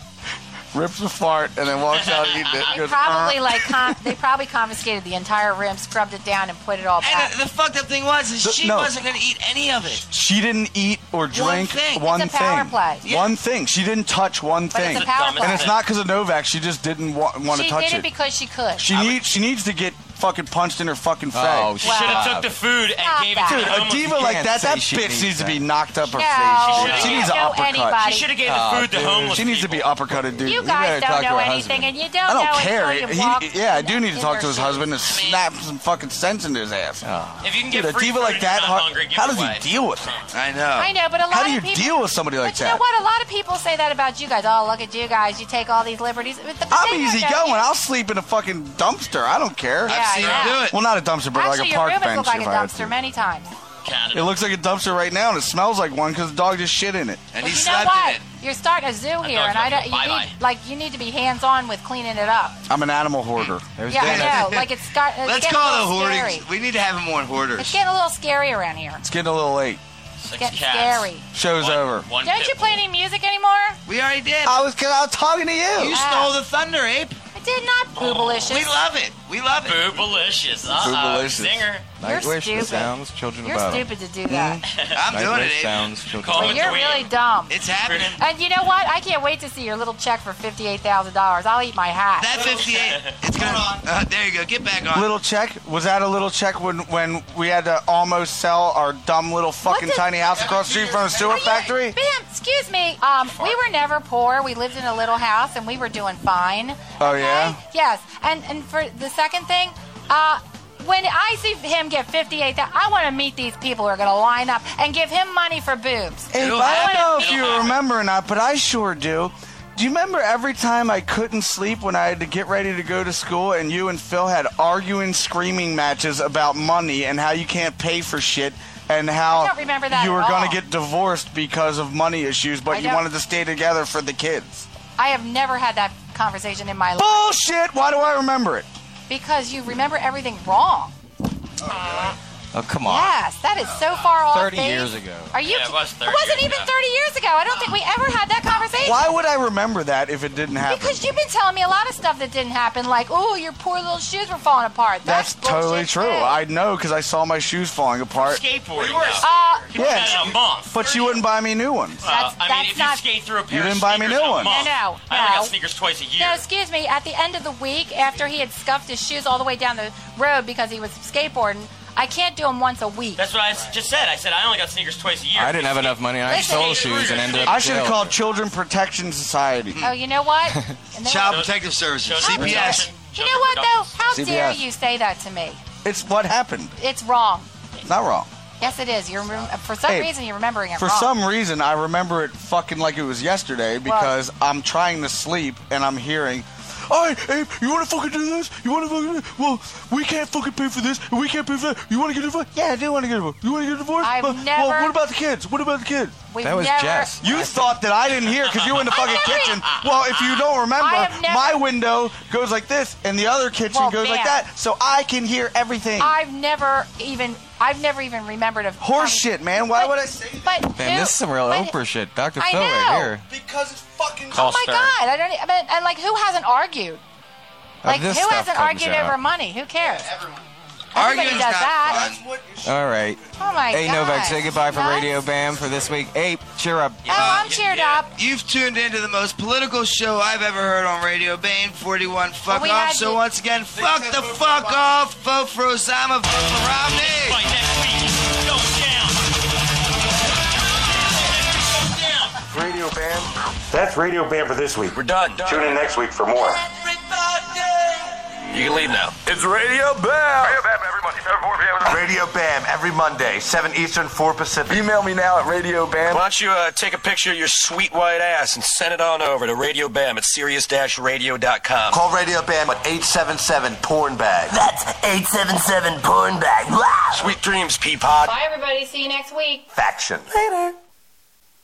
rips a fart, and then walks out eating it. He They goes, probably "Uh." like con- they probably confiscated the entire rim, scrubbed it down, and put it all back. And the, the fucked up thing was, is The- she no. wasn't going to eat any of it. She didn't eat or drink thing. one It's a power thing. play. Yeah. One thing. She didn't touch one But thing. it's a power play. And it's not because of Novak. She just didn't wa- want to She touch did it it. because she could. She needs. She needs to get fucking punched in her fucking face. Oh, She should have took the food and Stop gave it that. to Dude, the a homeless diva people. like can't that, say that she bitch needs needs to that. be knocked up her No, face. She you needs don't an know uppercut. anybody. She should have gave the Oh, food to dude. homeless She needs to be people. uppercutted, dude. You better guys talk don't to know her anything, husband. and you don't I don't know care. until you He, walk yeah, I in- do need to in talk their to his shoes. husband and snap some fucking sense into his ass. If you can Dude, get a free diva food like and that, you're how, not hungry, give how it does he away. deal with it? I know. I know, but a lot How do you of people deal with somebody like but you that? know what? A lot of people say that about you guys. Oh, look at you guys. You take all these liberties. But the I'm thing is easy that going. you- I'll sleep in a fucking dumpster. I don't care. Yeah, I've seen yeah. her do it. Well, not a dumpster, but Actually, like a your park room has bench. looked like if a I had dumpster to. many times. It looks like a dumpster right now, and it smells like one because the dog just shit in it. And But he you know slept what? in it. You're starting a zoo here, dog's and I gonna don't. go You bye-bye. need like you need to be hands on with cleaning it up. I'm an animal hoarder. There's Yeah, Dennis. I know. Like it's got. It's Let's getting call a it little hoarding. scary. We need to have more It's hoarders. getting a little scary around here. It's getting a little late. It's Six getting cats. scary. Show's One- over. one Don't pit you bull. play any music anymore? We already did. I was, cause I was talking to you. You stole the thunder, Ape. I did not, Boobalicious. We love it. We love it. Boobalicious. Uh-oh. Boobalicious. Singer. You're Nightwish, the stupid. sounds, children You're of Battle. stupid to do that. I'm doing it, Nightwish Ape. sounds, children Call of me But you're Dwayne. really dumb. It's happening. And you know what? I can't wait to see your little check for fifty-eight thousand dollars. I'll eat my hat. That fifty-eight. It's gonna. Uh, there you go. Get back on. Little check? Was that a little check when when we had to almost sell our dumb little fucking the- tiny house across the street from a sewer Are you- factory? Bam, excuse me. Um, we were never poor. We lived in a little house and we were doing fine. Oh, Okay? yeah? Yes. And and for the second thing, uh, when I see him get fifty-eight thousand, I want to meet these people who are going to line up and give him money for boobs. Hey, It'll I don't happen. know if It'll you happen. remember or not, but I sure do. Do you remember every time I couldn't sleep when I had to get ready to go to school and you and Phil had arguing, screaming matches about money and how you can't pay for shit and how I don't remember that you were at going all. to get divorced because of money issues, but I you don't- wanted to stay together for the kids? I have never had that conversation in my life Bullshit! Why do I remember it? because you remember everything wrong. Oh, come on. Yes, that is so far off. thirty base. years ago. Are you? Yeah, it was thirty It wasn't years even ago. thirty years ago. I don't think we ever had that conversation. Why would I remember that if it didn't happen? Because you've been telling me a lot of stuff that didn't happen, like, oh, your poor little shoes were falling apart. That's, That's, totally bullshit, true. too. I know because I saw my shoes falling apart. Skateboarding. Uh, You Yeah. had it in a month. But you wouldn't buy me new ones. Uh, That's- I mean, that's if not- you skate through a pair You of didn't buy me sneakers new in a ones. month, No, no, I only no. got sneakers twice a year. No, excuse me. At the end of the week, after he had scuffed his shoes all the way down the road because he was skateboarding, I can't do them once a week. That's what I s- just said. I said I only got sneakers twice a year. I didn't have enough money. I Listen, stole hey, shoes and ended up. I in should have jail. called Children Protection Society. Oh, you know what? And then- Child Protective Services. C P S. you know what, though? How C B dare S. you say that to me? It's what happened. It's wrong. Not wrong. Yes, it is. You're rem- for some Hey, reason you're remembering it For wrong. some reason, I remember it fucking like it was yesterday because I'm trying to sleep and I'm hearing, all right, Abe, you want to fucking do this? You want to fucking do this? Well, we can't fucking pay for this, and we can't pay for that. You want to get a divorce? Yeah, I do want to get a divorce. You want to get a divorce? I've well, never- Well, what about the kids? What about the kids? We've That was never, Jess. You thought that I didn't hear because you were in the fucking never- kitchen. Well, if you don't remember, I have never- my window goes like this, and the other kitchen Well, goes like damn. that, so I can hear everything. I've never even. I've never even remembered of Horse shit, man. Why But- would I say that? But Man, who- this is some real but- Oprah shit. Doctor I Phil know. right here. Because it's fucking. Call Oh my Stern. God! I don't. e- I mean, and like, who hasn't argued? Uh, Like, this who stuff hasn't comes argued out. over money? Who cares? Arguing's Everybody does not that. fun. All right. Oh my Hey, God! Novak, say goodbye for Nuts. Radio Bam for this week. Ape, cheer up. Oh, I'm cheered yeah. up. You've tuned into the most political show I've ever heard on Radio Bane, forty-one Fuck Well, we Off. had So to- once again, fuck the fuck off. Vote for Osama, vote for Romney. By next week, it's going down. It's going down. Radio Band. That's Radio Bam for this week. We're done. done. Tune in next week for more. You can leave now. It's Radio Bam. Radio Bam every Monday, seven, four p.m. Radio Bam every Monday, seven Eastern, four Pacific. Email me now at Radio Bam. Why don't you uh, take a picture of your sweet white ass and send it on over to Radio Bam at Sirius Radio dot com. Call Radio Bam at eight seven seven porn bag. That's eight seven seven porn bag. Wow. Sweet dreams, Peapod. Bye, everybody. See you next week. Faction. Later.